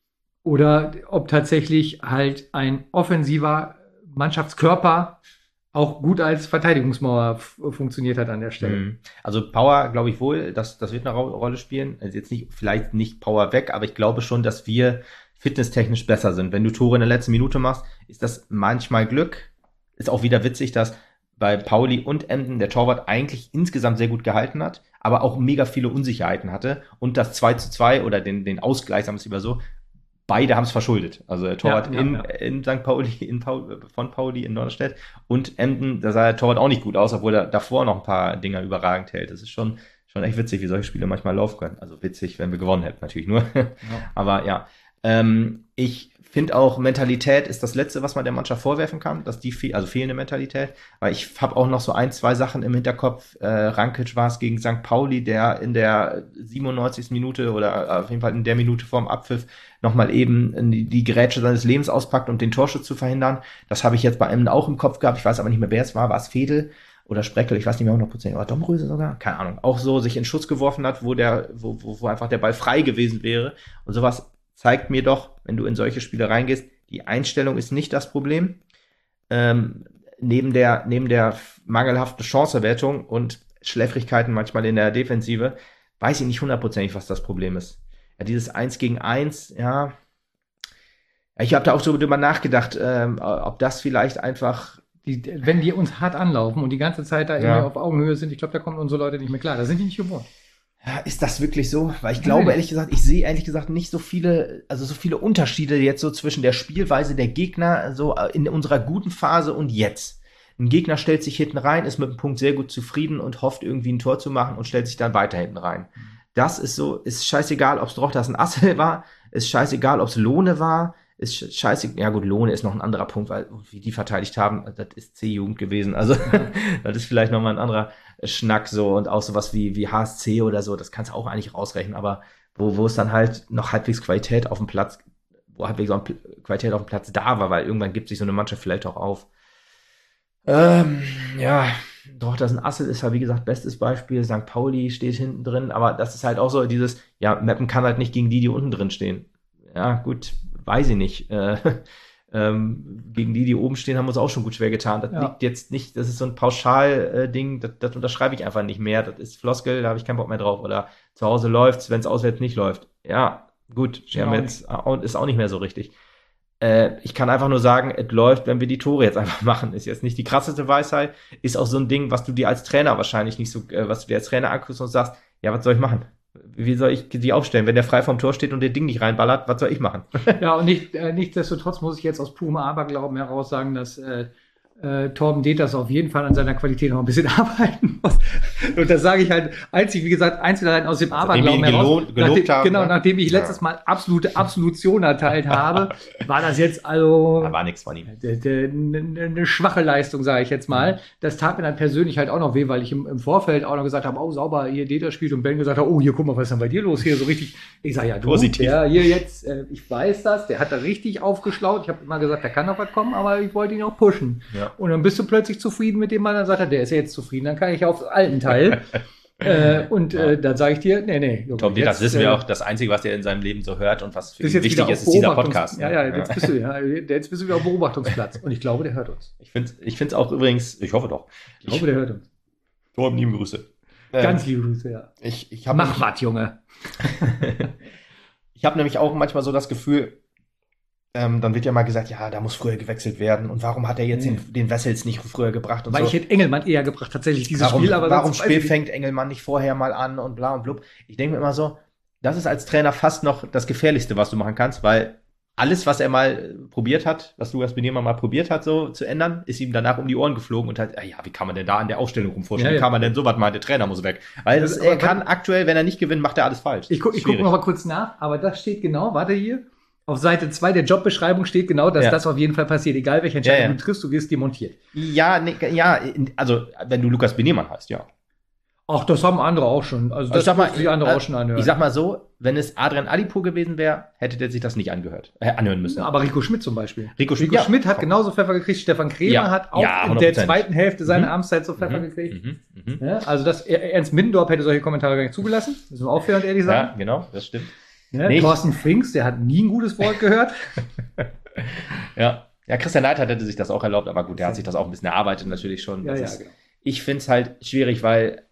A: Oder ob tatsächlich halt ein offensiver Mannschaftskörper auch gut als Verteidigungsmauer f- funktioniert hat an der Stelle.
B: Also Power, glaube ich wohl, das, das wird eine Rolle spielen. Also jetzt nicht, vielleicht nicht Power weg, aber ich glaube schon, dass wir fitnesstechnisch besser sind. Wenn du Tore in der letzten Minute machst, ist das manchmal Glück. Ist auch wieder witzig, dass bei Pauli und Emden der Torwart eigentlich insgesamt sehr gut gehalten hat, aber auch mega viele Unsicherheiten hatte. Und das zwei zu zwei oder den, den Ausgleich, sagen wir es lieber so, beide haben es verschuldet. Also der Torwart ja, ja, in, ja. in Sankt Pauli, in Pauli, von Pauli in Norderstedt und Emden, da sah der Torwart auch nicht gut aus, obwohl er davor noch ein paar Dinger überragend hält. Das ist schon, schon echt witzig, wie solche Spiele manchmal laufen können. Also witzig, wenn wir gewonnen hätten, natürlich nur. Ja. Aber ja, ähm, ich finde auch, Mentalität ist das Letzte, was man der Mannschaft vorwerfen kann, dass die fe- also fehlende Mentalität, weil ich habe auch noch so ein, zwei Sachen im Hinterkopf. Äh, Rankic war es gegen Sankt Pauli, der in der siebenundneunzigsten Minute oder auf jeden Fall in der Minute vorm Abpfiff nochmal eben die, die Grätsche seines Lebens auspackt, um den Torschuss zu verhindern. Das habe ich jetzt bei Emden auch im Kopf gehabt. Ich weiß aber nicht mehr, wer es war. War es Fedel oder Spreckel? Ich weiß nicht mehr hundertprozentig. Oder Domröse sogar? Keine Ahnung. Auch so sich in Schuss geworfen hat, wo der, wo, wo, wo einfach der Ball frei gewesen wäre. Und sowas zeigt mir doch, wenn du in solche Spiele reingehst, die Einstellung ist nicht das Problem. Ähm, neben der, neben der mangelhaften Chanceverwertung und Schläfrigkeiten manchmal in der Defensive, weiß ich nicht hundertprozentig, was das Problem ist. Ja, dieses Eins gegen Eins, ja. Ich habe da auch so drüber nachgedacht, ähm, ob das vielleicht einfach.
A: Die, wenn die uns hart anlaufen und die ganze Zeit da
B: Ja.
A: irgendwie auf Augenhöhe sind, ich glaube, da kommen unsere Leute nicht mehr klar. Da sind die nicht gewohnt.
B: Ja, ist das wirklich so? Weil ich glaube, ehrlich gesagt, ich sehe ehrlich gesagt nicht so viele, also so viele Unterschiede jetzt so zwischen der Spielweise der Gegner, so in unserer guten Phase und jetzt. Ein Gegner stellt sich hinten rein, ist mit dem Punkt sehr gut zufrieden und hofft irgendwie ein Tor zu machen und stellt sich dann weiter hinten rein. Das ist so, ist scheißegal, ob es doch das ein Assel war, ist scheißegal, ob es Lohne war, ist scheißegal, ja gut, Lohne ist noch ein anderer Punkt, weil wie die verteidigt haben, das ist C-Jugend gewesen, also das ist vielleicht nochmal ein anderer Schnack so und auch sowas wie, wie H S C oder so, das kannst du auch eigentlich rausrechnen, aber wo, wo es dann halt noch halbwegs Qualität auf dem Platz, wo halbwegs auch Qualität auf dem Platz da war, weil irgendwann gibt sich so eine Mannschaft vielleicht auch auf. Ähm, ja, doch, das ist ein Assel, ist halt, wie gesagt, bestes Beispiel. Sankt Pauli steht hinten drin, aber das ist halt auch so dieses, ja, Meppen kann halt nicht gegen die, die unten drin stehen. Ja, gut, weiß ich nicht. Äh, ähm, gegen die, die oben stehen, haben wir uns auch schon gut schwer getan. Das ja. liegt jetzt nicht, das ist so ein Pauschal-Ding, das, das unterschreibe ich einfach nicht mehr. Das ist Floskel, da habe ich keinen Bock mehr drauf. Oder zu Hause läuft's, wenn es auswärts nicht läuft. Ja, gut, wir haben jetzt, ist auch nicht mehr so richtig. Ich kann einfach nur sagen, es läuft, wenn wir die Tore jetzt einfach machen. Ist jetzt nicht die krasseste Weisheit, ist auch so ein Ding, was du dir als Trainer wahrscheinlich nicht so, was du dir als Trainer anguckst und sagst, ja, was soll ich machen? Wie soll ich die aufstellen? Wenn der frei vom Tor steht und der Ding nicht reinballert, was soll ich machen?
A: Ja, und nicht, äh, nichtsdestotrotz muss ich jetzt aus purem Aberglauben heraus sagen, dass äh, äh, Torben Deters auf jeden Fall an seiner Qualität noch ein bisschen arbeiten muss. Und das sage ich halt einzig, wie gesagt, einzig allein aus dem also Aberglauben heraus.
B: Gelobt, gelobt
A: nachdem,
B: haben,
A: genau,
B: ne?
A: nachdem ich letztes Mal absolute Absolution erteilt habe, war das jetzt also
B: da war nichts von ihm.
A: Eine ne schwache Leistung, sage ich jetzt mal. Das tat mir dann persönlich halt auch noch weh, weil ich im, im Vorfeld auch noch gesagt habe, oh, sauber, hier Deters spielt und Ben gesagt hat, oh, hier, guck mal, was ist denn bei dir los? Hier so richtig, ich sage ja, du,
B: positiv.
A: Der hier jetzt, äh, ich weiß das, der hat da richtig aufgeschlaut. Ich habe immer gesagt, da kann noch was kommen, aber ich wollte ihn auch pushen. Ja. Und dann bist du plötzlich zufrieden mit dem Mann, dann sagt er, der ist ja jetzt zufrieden, dann kann ich auf den alten Teil. äh, und ja. äh, dann sage ich dir, nee, nee. Junge,
B: Tom Deters wissen wir äh, auch, das Einzige, was er in seinem Leben so hört und was für ihn wichtig ist, ist dieser Podcast.
A: Ne? Ja, ja, jetzt, ja. Bist du, ja, jetzt bist du wieder auf Beobachtungsplatz. Und ich glaube, der hört uns.
B: Ich finde es ich auch übrigens, ich hoffe doch.
A: Ich glaube, der hört uns.
B: Torben, liebe Grüße.
A: Ganz liebe Grüße, ja.
B: Ich, ich hab
A: Mach was, Junge.
B: Ich habe nämlich auch manchmal so das Gefühl, Ähm, dann wird ja mal gesagt, ja, da muss früher gewechselt werden. Und warum hat er jetzt nee. den, den Wessels nicht früher gebracht? Und
A: Weil
B: so.
A: ich hätte Engelmann eher gebracht, tatsächlich, dieses
B: warum,
A: Spiel. Aber
B: warum Spiel fängt Engelmann nicht vorher mal an und bla und blub? Ich denke mir immer so, das ist als Trainer fast noch das Gefährlichste, was du machen kannst, weil alles, was er mal probiert hat, was Lukas Benehmer mal probiert hat, so zu ändern, ist ihm danach um die Ohren geflogen und hat, ja, wie kann man denn da an der Aufstellung rumforschen? Ja, ja. Wie kann man denn sowas mal, der Trainer muss weg? Weil das, er kann aktuell, wenn er nicht gewinnt, macht er alles falsch.
A: Ich, gu ich gucke noch mal kurz nach, aber das steht genau, warte hier. Auf Seite zwei der Jobbeschreibung steht genau, dass ja. das auf jeden Fall passiert. Egal welche Entscheidung ja, ja. du triffst, du wirst demontiert.
B: Ja, ne, ja, also wenn du Lukas Benemann heißt, ja.
A: Ach, das haben andere auch schon. Also das
B: also ich sag mal,
A: die andere
B: äh,
A: auch schon anhören.
B: Ich sag mal so, wenn es Adrian Alipo gewesen wäre, hätte der sich das nicht angehört, äh, anhören müssen.
A: Ja, aber Rico Schmidt zum Beispiel.
B: Rico,
A: Rico
B: ja,
A: Schmidt hat komm. genauso Pfeffer gekriegt. Stefan Krämer ja. hat auch ja, in der zweiten Hälfte seiner mhm. Amtszeit so Pfeffer mhm. gekriegt. Mhm. Mhm. Ja, also das Ernst Middendorf hätte solche Kommentare gar nicht zugelassen. Müssen wir auch fair und ehrlich sagen.
B: Ja, genau, das stimmt.
A: Ja, Thorsten Frings, der hat nie ein gutes Wort gehört.
B: ja. Ja, Christian Neidhardt hätte sich das auch erlaubt, aber gut, der hat sich das auch ein bisschen erarbeitet natürlich schon.
A: Ja, ja,
B: ist,
A: genau.
B: Ich finde es halt schwierig, weil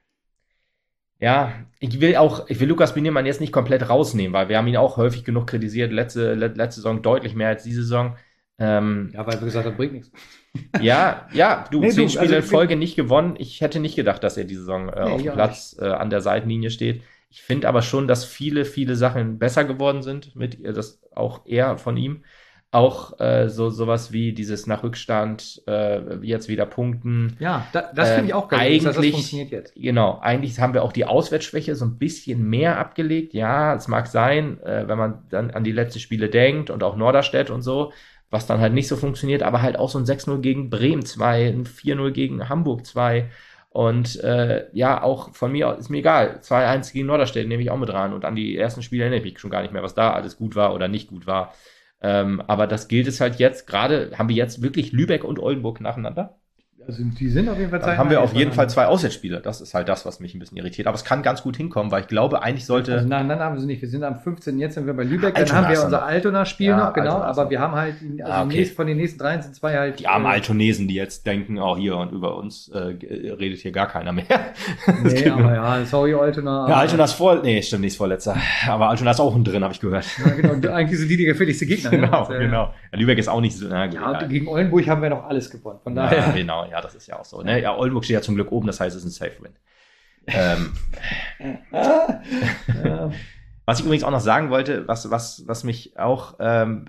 B: ja, ich will auch, ich will Lukas Benemann jetzt nicht komplett rausnehmen, weil wir haben ihn auch häufig genug kritisiert, letzte, letzte Saison deutlich mehr als diese Saison. Ähm,
A: ja, weil wir gesagt haben, bringt nichts.
B: Ja, ja, du, nee, zehn du, Spiele also, in Folge nicht gewonnen. Ich hätte nicht gedacht, dass er diese Saison äh, nee, auf dem Platz äh, an der Seitenlinie steht. Ich finde aber schon, dass viele, viele Sachen besser geworden sind, mit das auch eher von ihm. Auch äh, so sowas wie dieses nach Rückstand äh, jetzt wieder punkten.
A: Ja, da, das finde ich auch geil,
B: eigentlich,
A: dass das funktioniert jetzt.
B: Genau, eigentlich haben wir auch die Auswärtsschwäche so ein bisschen mehr abgelegt. Ja, es mag sein, äh, wenn man dann an die letzten Spiele denkt und auch Norderstedt und so, was dann halt nicht so funktioniert, aber halt auch so ein sechs null gegen Bremen zwei, ein vier null gegen Hamburg zwei. Und äh, ja, auch von mir ist mir egal. zwei eins gegen Norderstedt nehme ich auch mit ran. Und an die ersten Spiele erinnere ich mich schon gar nicht mehr, was da alles gut war oder nicht gut war. Ähm, aber das gilt es halt jetzt. Gerade haben wir jetzt wirklich Lübeck und Oldenburg nacheinander.
A: Also die sind auf jeden Fall
B: Dann haben wir auf jeden Fall zwei Auswärtsspiele. Das ist halt das, was mich ein bisschen irritiert. Aber es kann ganz gut hinkommen, weil ich glaube, eigentlich sollte...
A: Also nein, dann haben wir sie nicht. Wir sind am fünfzehnten Jetzt sind wir bei Lübeck. Dann haben wir unser Altona-Spiel ja, noch, genau. Altona aber wir haben halt, also ah, okay. nächst, von den nächsten dreien sind zwei halt...
B: Die armen äh, Altonesen, die jetzt denken, auch oh, hier und über uns äh, redet hier gar keiner mehr.
A: Nee, aber ja, sorry Altona.
B: Ja, Altona ist vor... Nee, stimmt, nicht vorletzter. Aber Altona ist auch ein drin, habe ich gehört.
A: Ja, genau. Und eigentlich sind die die gefährlichste Gegner.
B: Genau,
A: ne?
B: genau. Ja, Lübeck ist auch nicht so... Na,
A: ja, und gegen Oldenburg haben wir noch alles gewonnen. Von daher...
B: Ja, genau, ja, das ist ja auch so. Ne? Ja, Oldenburg steht ja zum Glück oben, das heißt, es ist ein Safe-Win. ähm,
A: Ja.
B: Was ich übrigens auch noch sagen wollte, was, was, was mich auch ähm,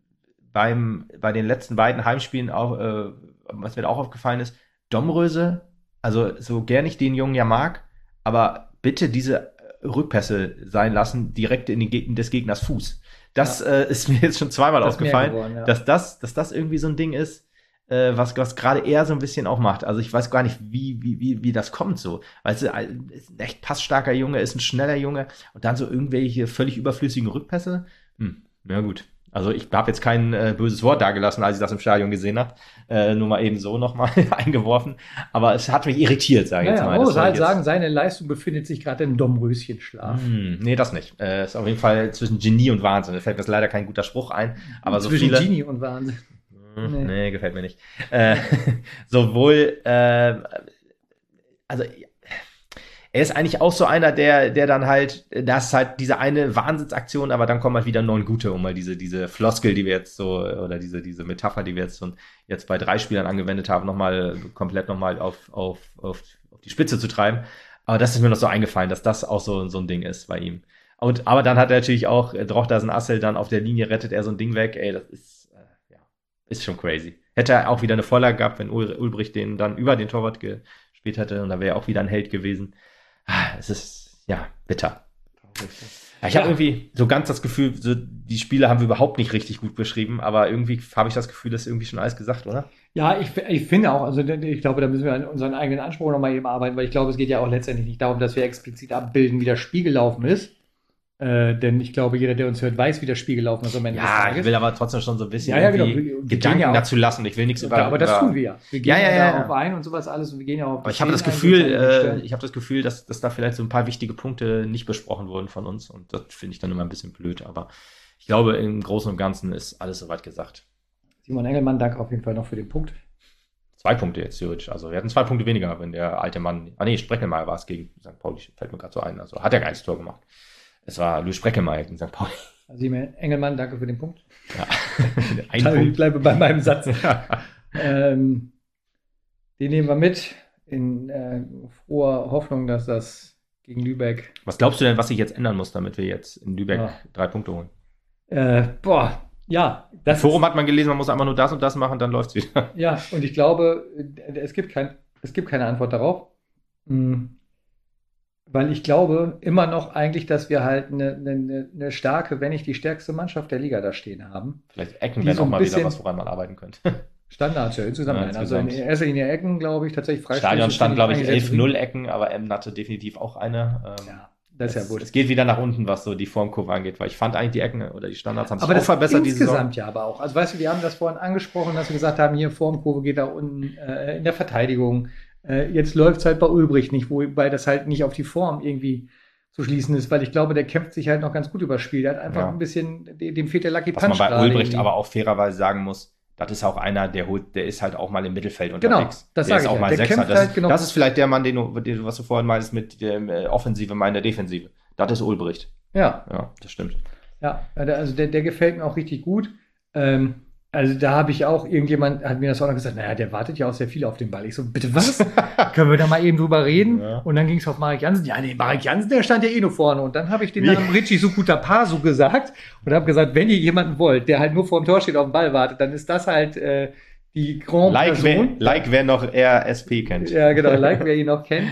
B: beim, bei den letzten beiden Heimspielen auch, äh, was mir da auch aufgefallen ist, Domröse, also so gern ich den Jungen ja mag, aber bitte diese Rückpässe sein lassen, direkt in den Geg- des Gegners Fuß. Das
A: Ja.
B: äh, ist mir jetzt schon zweimal
A: Das ist mehr
B: aufgefallen,
A: geworden, ja.
B: dass das, dass das irgendwie so ein Ding ist, äh, was, was gerade er so ein bisschen auch macht. Also ich weiß gar nicht, wie, wie, wie, wie das kommt so. Weißt du, ein- ist ein echt passstarker Junge, ist ein schneller Junge und dann so irgendwelche völlig überflüssigen Rückpässe. Hm, ja gut. Also ich habe jetzt kein äh, böses Wort dagelassen, als ich das im Stadion gesehen habe. Äh, nur mal eben so nochmal eingeworfen. Aber es hat mich irritiert, sage ich jetzt
A: Naja,
B: mal.
A: man
B: Das
A: muss
B: soll
A: halt
B: jetzt-
A: sagen, seine Leistung befindet sich gerade im Domröschenschlaf.
B: Hm, nee, das nicht. Äh, ist auf jeden Fall zwischen Genie und Wahnsinn. Da fällt mir jetzt leider kein guter Spruch ein. Aber so
A: Zwischen
B: viele.
A: Genie und Wahnsinn.
B: Hm,
A: Nee.
B: nee. gefällt mir nicht. Äh, sowohl, äh, also er ist eigentlich auch so einer, der, der dann halt, das ist halt diese eine Wahnsinnsaktion, aber dann kommen halt wieder neun gute, um mal diese, diese Floskel, die wir jetzt so, oder diese, diese Metapher, die wir jetzt so jetzt bei drei Spielern angewendet haben, nochmal komplett nochmal auf, auf, auf, auf die Spitze zu treiben. Aber das ist mir noch so eingefallen, dass das auch so, so ein Ding ist bei ihm. Und, aber dann hat er natürlich auch, Drochtersen Assel dann auf der Linie rettet er so ein Ding weg. Ey, das ist, äh, ja, ist schon crazy. Hätte er auch wieder eine Vorlage gehabt, wenn Ul- Ulbricht den dann über den Torwart gespielt hätte und da wäre er auch wieder ein Held gewesen. Ah, es ist, ja, bitter. Ja, ich habe
A: Ja.
B: irgendwie so ganz das Gefühl, so, die Spiele haben wir überhaupt nicht richtig gut beschrieben, aber irgendwie habe ich das Gefühl, das ist irgendwie schon alles gesagt, oder?
A: Ja, ich, ich finde auch, also ich glaube, da müssen wir an unseren eigenen Anspruch nochmal eben arbeiten, weil ich glaube, es geht ja auch letztendlich nicht darum, dass wir explizit abbilden, wie das Spiel gelaufen ist. Äh, denn ich glaube, jeder, der uns hört, weiß, wie das Spiel gelaufen ist am Ende des
B: Ja,
A: Tages.
B: ich will aber trotzdem schon so ein bisschen
A: Ja, ja, genau.
B: irgendwie
A: Wir- wir
B: Gedanken
A: gehen ja auch-
B: dazu lassen. Ich will nichts über.
A: Ja, aber das
B: über,
A: tun wir ja. Wir gehen
B: Ja,
A: ja,
B: ja, ja,
A: darauf
B: ja.
A: ein und sowas alles und wir gehen ja auch auf
B: Aber
A: die
B: ich habe das
A: Szenen
B: Gefühl,
A: ein, die
B: äh,
A: stellen.
B: ich habe das Gefühl, dass, dass da vielleicht so ein paar wichtige Punkte nicht besprochen wurden von uns und das finde ich dann immer ein bisschen blöd. Aber ich glaube, im Großen und Ganzen ist alles soweit gesagt.
A: Simon Engelmann, danke auf jeden Fall noch für den Punkt.
B: Zwei Punkte jetzt theoretisch. Also wir hatten zwei Punkte weniger, wenn der alte Mann. Ah nee, Spreckelmeier war es gegen Sankt Pauli. Fällt mir gerade so ein. Also hat er kein Tor gemacht. Es war Louis Spreckelmeier gegen Sankt Pauli.
A: Also Simon Engelmann, danke für den Punkt.
B: Ja. Ein
A: Ich
B: Punkt.
A: bleibe bei meinem Satz. ähm, den nehmen wir mit in äh, froher Hoffnung, dass das gegen Lübeck.
B: Was glaubst du denn, was sich jetzt ändern muss, damit wir jetzt in Lübeck
A: Ja.
B: drei Punkte holen?
A: Äh, boah, ja.
B: Im
A: Das
B: Forum hat man gelesen, man muss einfach nur das und das machen, dann läuft's wieder.
A: Ja, und ich glaube, äh, es gibt kein, es gibt keine Antwort darauf. Hm. Weil ich glaube immer noch eigentlich, dass wir halt eine, eine, eine starke, wenn nicht die stärkste Mannschaft der Liga da stehen haben.
B: Vielleicht Ecken
A: Die
B: wären
A: so
B: auch
A: ein
B: mal
A: bisschen-
B: wieder was, woran man arbeiten könnte.
A: Standards, ja, insgesamt.
B: Ja,
A: nein. Also in
B: insgesamt.
A: erster Linie Ecken, glaube ich, tatsächlich Freistöße.
B: Stadion stand,
A: finde
B: glaube ich,
A: eigentlich sehr
B: elf null
A: zufrieden.
B: Ecken, aber Emden hatte definitiv auch eine. Ähm,
A: Ja, das ist ja
B: es,
A: gut.
B: es geht wieder nach unten, was so die Formkurve angeht, weil ich fand eigentlich die Ecken oder die Standards haben sich
A: Aber
B: auch
A: das
B: verbessert diese Saison.
A: insgesamt ja aber auch. Also weißt du, wir haben das vorhin angesprochen, dass wir gesagt haben, hier Formkurve geht da unten äh, in der Verteidigung. Äh, jetzt läuft es halt bei Ulbricht nicht, wobei das halt nicht auf die Form irgendwie zu schließen ist, weil ich glaube, der kämpft sich halt noch ganz gut übers Spiel. Der hat einfach
B: Ja.
A: ein bisschen, dem dem fehlt der Lucky
B: Was man
A: Punch
B: bei
A: gerade
B: Ulbricht
A: irgendwie.
B: aber auch fairerweise sagen muss, das ist auch einer, der holt, der ist halt auch mal im Mittelfeld
A: Genau,
B: unterwegs.
A: das
B: der
A: sag
B: ist
A: ich
B: auch
A: ja.
B: mal
A: Der
B: Sechser.
A: kämpft
B: Das,
A: halt
B: ist,
A: genau-
B: das ist vielleicht der Mann, den du, den, was du vorhin meintest mit dem äh, Offensive, meiner Defensive. Das ist Ulbricht.
A: Ja,
B: Ja, das stimmt.
A: ja, also der, der gefällt mir auch richtig gut. Ähm, also da habe ich auch, irgendjemand hat mir das auch noch gesagt, naja, der wartet ja auch sehr viel auf den Ball. Ich so, bitte was? Können wir da mal eben drüber reden?
B: Ja.
A: Und dann ging es auf Marek Jansen. Ja, nee, Marek Jansen, der stand ja eh nur vorne. Und dann habe ich den
B: Wie?
A: Namen Richie Sukutapasu gesagt und habe gesagt, wenn ihr jemanden wollt, der halt nur vor dem Tor steht, auf den Ball wartet, dann ist das halt äh, die Grand
B: Like wer,
A: Person.
B: like wer noch R S P kennt.
A: Ja, genau, like, wer ihn noch kennt.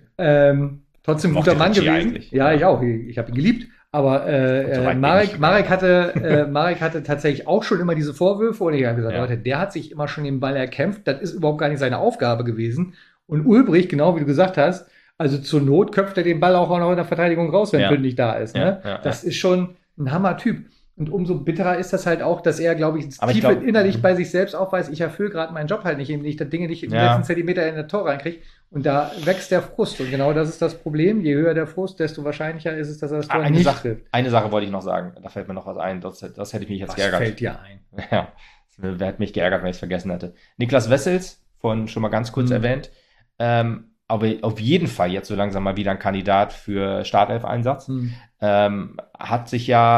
A: Ähm, trotzdem ein
B: Mochte
A: guter Mann
B: Richie
A: gewesen.
B: eigentlich.
A: Ja, ich auch. Ich, ich habe ihn geliebt. Aber äh,
B: So weit
A: äh,
B: bin
A: Marek,
B: ich.
A: Marek, hatte, äh, Marek hatte tatsächlich auch schon immer diese Vorwürfe. Und ich habe gesagt,
B: Ja.
A: Leute, der hat sich immer schon den Ball erkämpft. Das ist überhaupt gar nicht seine Aufgabe gewesen. Und Ulbricht, genau wie du gesagt hast, also zur Not köpft er den Ball auch noch in der Verteidigung raus, wenn
B: Ja.
A: Pünd nicht da ist. Ne?
B: Ja, ja,
A: das ist schon ein Hammer-Typ. Und umso bitterer ist das halt auch, dass er, glaube ich,
B: Aber ich
A: tief
B: glaub-
A: innerlich bei sich selbst aufweist, ich erfülle gerade meinen Job halt nicht, indem ich das Dinge nicht in den
B: Ja.
A: letzten Zentimeter in das Tor reinkriege. Und da wächst der Frust. Und genau das ist das Problem. Je höher der Frust, desto wahrscheinlicher ist es, dass er das Tor
B: Eine
A: nicht
B: Sache,
A: trifft.
B: eine Sache wollte ich noch sagen. Da fällt mir noch was ein. Das, das hätte ich mich jetzt
A: Was
B: geärgert.
A: fällt dir ein?
B: Ja, das hätte mich geärgert, wenn ich es vergessen hätte. Niklas Wessels, von schon mal ganz kurz
A: Mhm.
B: erwähnt, ähm, aber auf jeden Fall jetzt so langsam mal wieder ein Kandidat für Startelf-Einsatz.
A: Hm.
B: Ähm, hat sich ja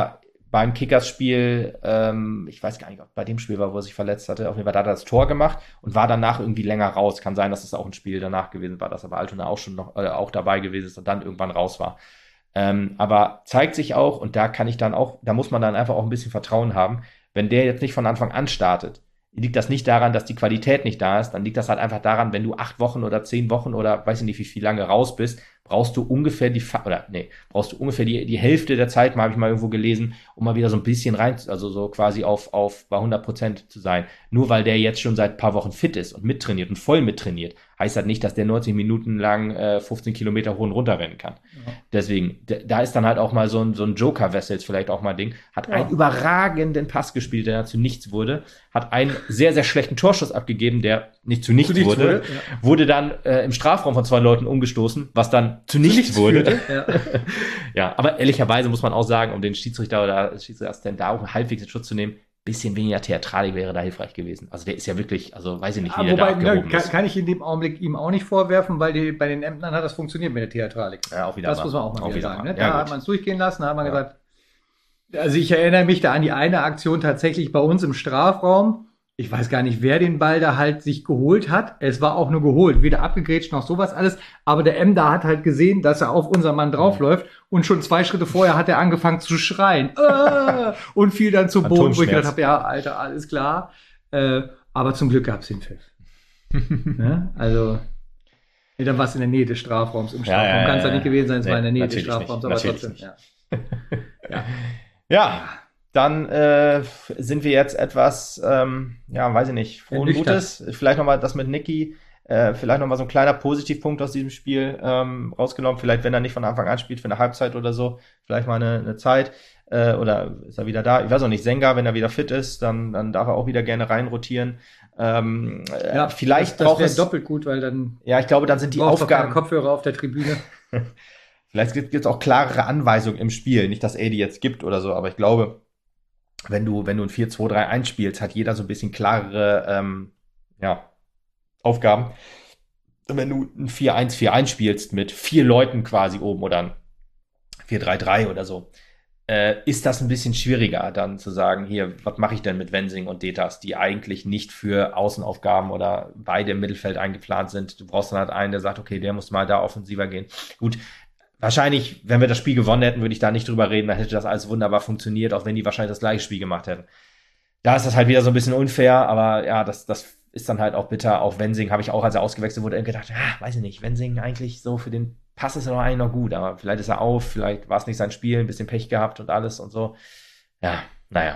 B: beim Kickers-Spiel, ähm, ich weiß gar nicht, ob bei dem Spiel war, wo er sich verletzt hatte, auf jeden Fall da hat er das Tor gemacht und war danach irgendwie länger raus. Kann sein, dass es auch ein Spiel danach gewesen war, dass aber Altona auch schon noch äh, auch dabei gewesen ist und dann irgendwann raus war. Ähm, aber zeigt sich auch, und da kann ich dann auch, da muss man dann einfach auch ein bisschen Vertrauen haben, wenn der jetzt nicht von Anfang an startet, liegt das nicht daran, dass die Qualität nicht da ist, dann liegt das halt einfach daran, wenn du acht Wochen oder zehn Wochen oder weiß ich nicht, wie viel lange raus bist, brauchst du ungefähr die, oder nee, brauchst du ungefähr die, die Hälfte der Zeit, mal habe ich mal irgendwo gelesen, um mal wieder so ein bisschen rein, also so quasi auf, auf bei hundert Prozent zu sein. Nur weil der jetzt schon seit ein paar Wochen fit ist und mittrainiert und voll mittrainiert, heißt das nicht, dass der neunzig Minuten lang äh, fünfzehn Kilometer hoch und runter rennen kann. Ja. Deswegen, d- da ist dann halt auch mal so ein, so ein Joker-Wessels vielleicht auch mal ein Ding, hat ja. einen überragenden Pass gespielt, der zu nichts wurde, hat einen sehr, sehr schlechten Torschuss abgegeben, der nicht zu nichts, zu nichts wurde, wurde, ja. wurde dann äh, im Strafraum von zwei Leuten umgestoßen, was dann zu, zu nichts, nichts wurde. Ja. ja, aber ehrlicherweise muss man auch sagen, um den Schiedsrichter oder Schiedsrichterassistenten da auch halbwegs in Schutz zu nehmen, bisschen weniger Theatralik wäre da hilfreich gewesen. Also der ist ja wirklich, also weiß ich nicht, wie ja, er
A: wobei,
B: da abgehoben
A: ne, kann,
B: ist.
A: Kann ich in dem Augenblick ihm auch nicht vorwerfen, weil die, bei den Ämtern hat das funktioniert mit der Theatralik.
B: Ja, auch wieder
A: das
B: mal.
A: muss man auch mal
B: auch
A: wieder
B: wieder
A: sagen.
B: mal.
A: Ne?
B: Ja,
A: da
B: gut.
A: hat man es durchgehen lassen, da hat man
B: ja.
A: gesagt, also ich erinnere mich da an die eine Aktion tatsächlich bei uns im Strafraum. Ich weiß gar nicht, wer den Ball da halt sich geholt hat. Es war auch nur geholt, weder abgegrätscht noch sowas alles. Aber der M da hat halt gesehen, dass er auf unseren Mann draufläuft. Und schon zwei Schritte vorher hat er angefangen zu schreien. Äh, und fiel dann zu Boden, wo ich gedacht habe, ja, Alter, alles klar. Äh, aber zum Glück gab es den Pfiff. ne? Also, nee, dann war es in der Nähe des Strafraums. Im Strafraum ja, ja, kann es ja nicht gewesen sein, es nee, war in der Nähe des Strafraums.
B: Nicht.
A: Aber trotzdem, ja.
B: ja. ja. Dann äh, sind wir jetzt etwas, ähm, ja, weiß ich nicht, frohen Gutes. Vielleicht nochmal das mit Niki, äh, vielleicht nochmal so ein kleiner Positivpunkt aus diesem Spiel ähm, rausgenommen. Vielleicht, wenn er nicht von Anfang an spielt, für eine Halbzeit oder so, vielleicht mal eine, eine Zeit. Äh, oder ist er wieder da? Ich weiß auch nicht, Senga, wenn er wieder fit ist, dann, dann darf er auch wieder gerne reinrotieren. Ähm,
A: ja,
B: vielleicht
A: das, das wäre doppelt gut, weil dann
B: ja, ich glaube, dann sind die Aufgaben
A: Kopfhörer auf der Tribüne.
B: Vielleicht gibt es auch klarere Anweisungen im Spiel. Nicht, dass er die jetzt gibt oder so, aber ich glaube, wenn du, wenn du ein vier zwei drei eins spielst, hat jeder so ein bisschen klarere ähm, ja, Aufgaben. Und wenn du ein vier eins vier eins spielst mit vier Leuten quasi oben oder ein vier drei drei oder so, äh, ist das ein bisschen schwieriger, dann zu sagen, hier, was mache ich denn mit Wensing und Detas, die eigentlich nicht für Außenaufgaben oder beide im Mittelfeld eingeplant sind. Du brauchst dann halt einen, der sagt, okay, der muss mal da offensiver gehen. Gut, wahrscheinlich, wenn wir das Spiel gewonnen hätten, würde ich da nicht drüber reden, dann hätte das alles wunderbar funktioniert, auch wenn die wahrscheinlich das gleiche Spiel gemacht hätten. Da ist das halt wieder so ein bisschen unfair, aber ja, das, das ist dann halt auch bitter. Auch Wensing habe ich auch, als er ausgewechselt wurde, gedacht, ah, weiß ich nicht, Wensing eigentlich so für den Pass ist er noch eigentlich noch gut, aber vielleicht ist er auf, vielleicht war es nicht sein Spiel, ein bisschen Pech gehabt und alles und so. Ja, naja.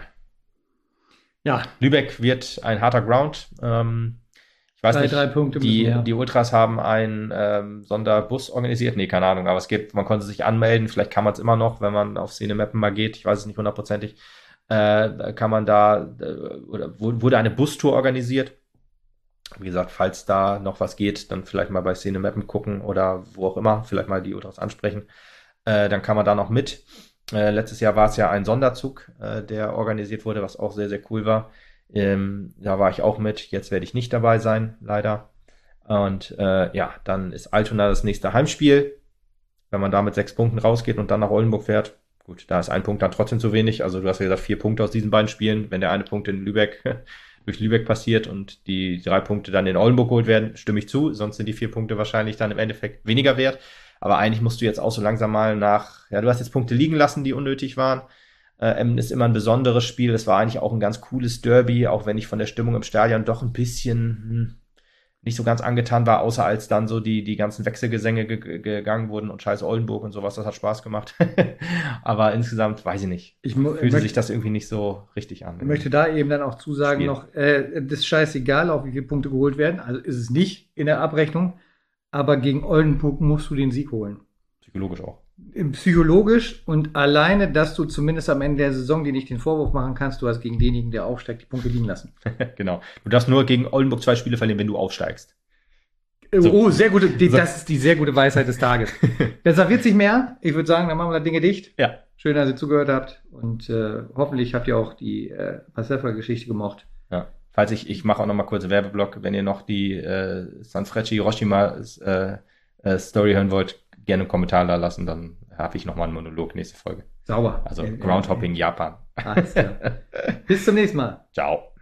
B: Ja. Lübeck wird ein harter Ground. Ähm, Ich weiß
A: drei,
B: nicht,
A: drei Punkte
B: die,
A: mehr.
B: die Ultras haben einen ähm, Sonderbus organisiert. Nee, keine Ahnung, aber es gibt, man konnte sich anmelden. Vielleicht kann man es immer noch, wenn man auf Szene-Mappen mal geht. Ich weiß es nicht hundertprozentig. Äh, kann man da, äh, oder wurde eine Bustour organisiert. Wie gesagt, falls da noch was geht, dann vielleicht mal bei Szene-Mappen gucken oder wo auch immer, vielleicht mal die Ultras ansprechen. Äh, dann kann man da noch mit. Äh, letztes Jahr war es ja ein Sonderzug, äh, der organisiert wurde, was auch sehr, sehr cool war. Ähm, da war ich auch mit. Jetzt werde ich nicht dabei sein, leider. Und äh, ja, dann ist Altona das nächste Heimspiel. Wenn man da mit sechs Punkten rausgeht und dann nach Oldenburg fährt, gut, da ist ein Punkt dann trotzdem zu wenig. Also du hast ja gesagt, vier Punkte aus diesen beiden Spielen. Wenn der eine Punkt in Lübeck durch Lübeck passiert und die drei Punkte dann in Oldenburg geholt werden, stimme ich zu. Sonst sind die vier Punkte wahrscheinlich dann im Endeffekt weniger wert. Aber eigentlich musst du jetzt auch so langsam mal nach, ja, du hast jetzt Punkte liegen lassen, die unnötig waren. Äh, Emden ist immer ein besonderes Spiel. Es war eigentlich auch ein ganz cooles Derby, auch wenn ich von der Stimmung im Stadion doch ein bisschen hm, nicht so ganz angetan war, außer als dann so die die ganzen Wechselgesänge ge- gegangen wurden und scheiß Oldenburg und sowas. Das hat Spaß gemacht. Aber insgesamt, weiß ich nicht,
A: ich mu-
B: fühlte
A: möchte,
B: sich das irgendwie nicht so richtig an.
A: Ich möchte da eben dann auch zusagen
B: Spiel.
A: noch, äh, das ist scheißegal, auf wie viele Punkte geholt werden. Also ist es nicht in der Abrechnung. Aber gegen Oldenburg musst du den Sieg holen.
B: Psychologisch auch.
A: Psychologisch und alleine, dass du zumindest am Ende der Saison dir nicht den Vorwurf machen kannst, du hast gegen denjenigen, der aufsteigt, die Punkte liegen lassen.
B: Genau. Du darfst nur gegen Oldenburg zwei Spiele verlieren, wenn du aufsteigst.
A: So. Oh, sehr gute, die, so. Das ist die sehr gute Weisheit des Tages. Besser wird's nicht mehr. Ich würde sagen, dann machen wir da Dinge dicht.
B: Ja.
A: Schön, dass ihr zugehört habt und äh, hoffentlich habt ihr auch die äh, Passefa-Geschichte gemocht.
B: Ja. Falls ich, ich mache auch noch mal kurz Werbeblock, wenn ihr noch die äh, Sanfrecce Hiroshima äh, äh, Story hören wollt, gerne einen Kommentar da lassen, dann habe ich noch mal einen Monolog nächste Folge.
A: Sauber.
B: Also
A: Äh,
B: Groundhopping Japan.
A: Alles klar. Bis zum nächsten Mal.
B: Ciao.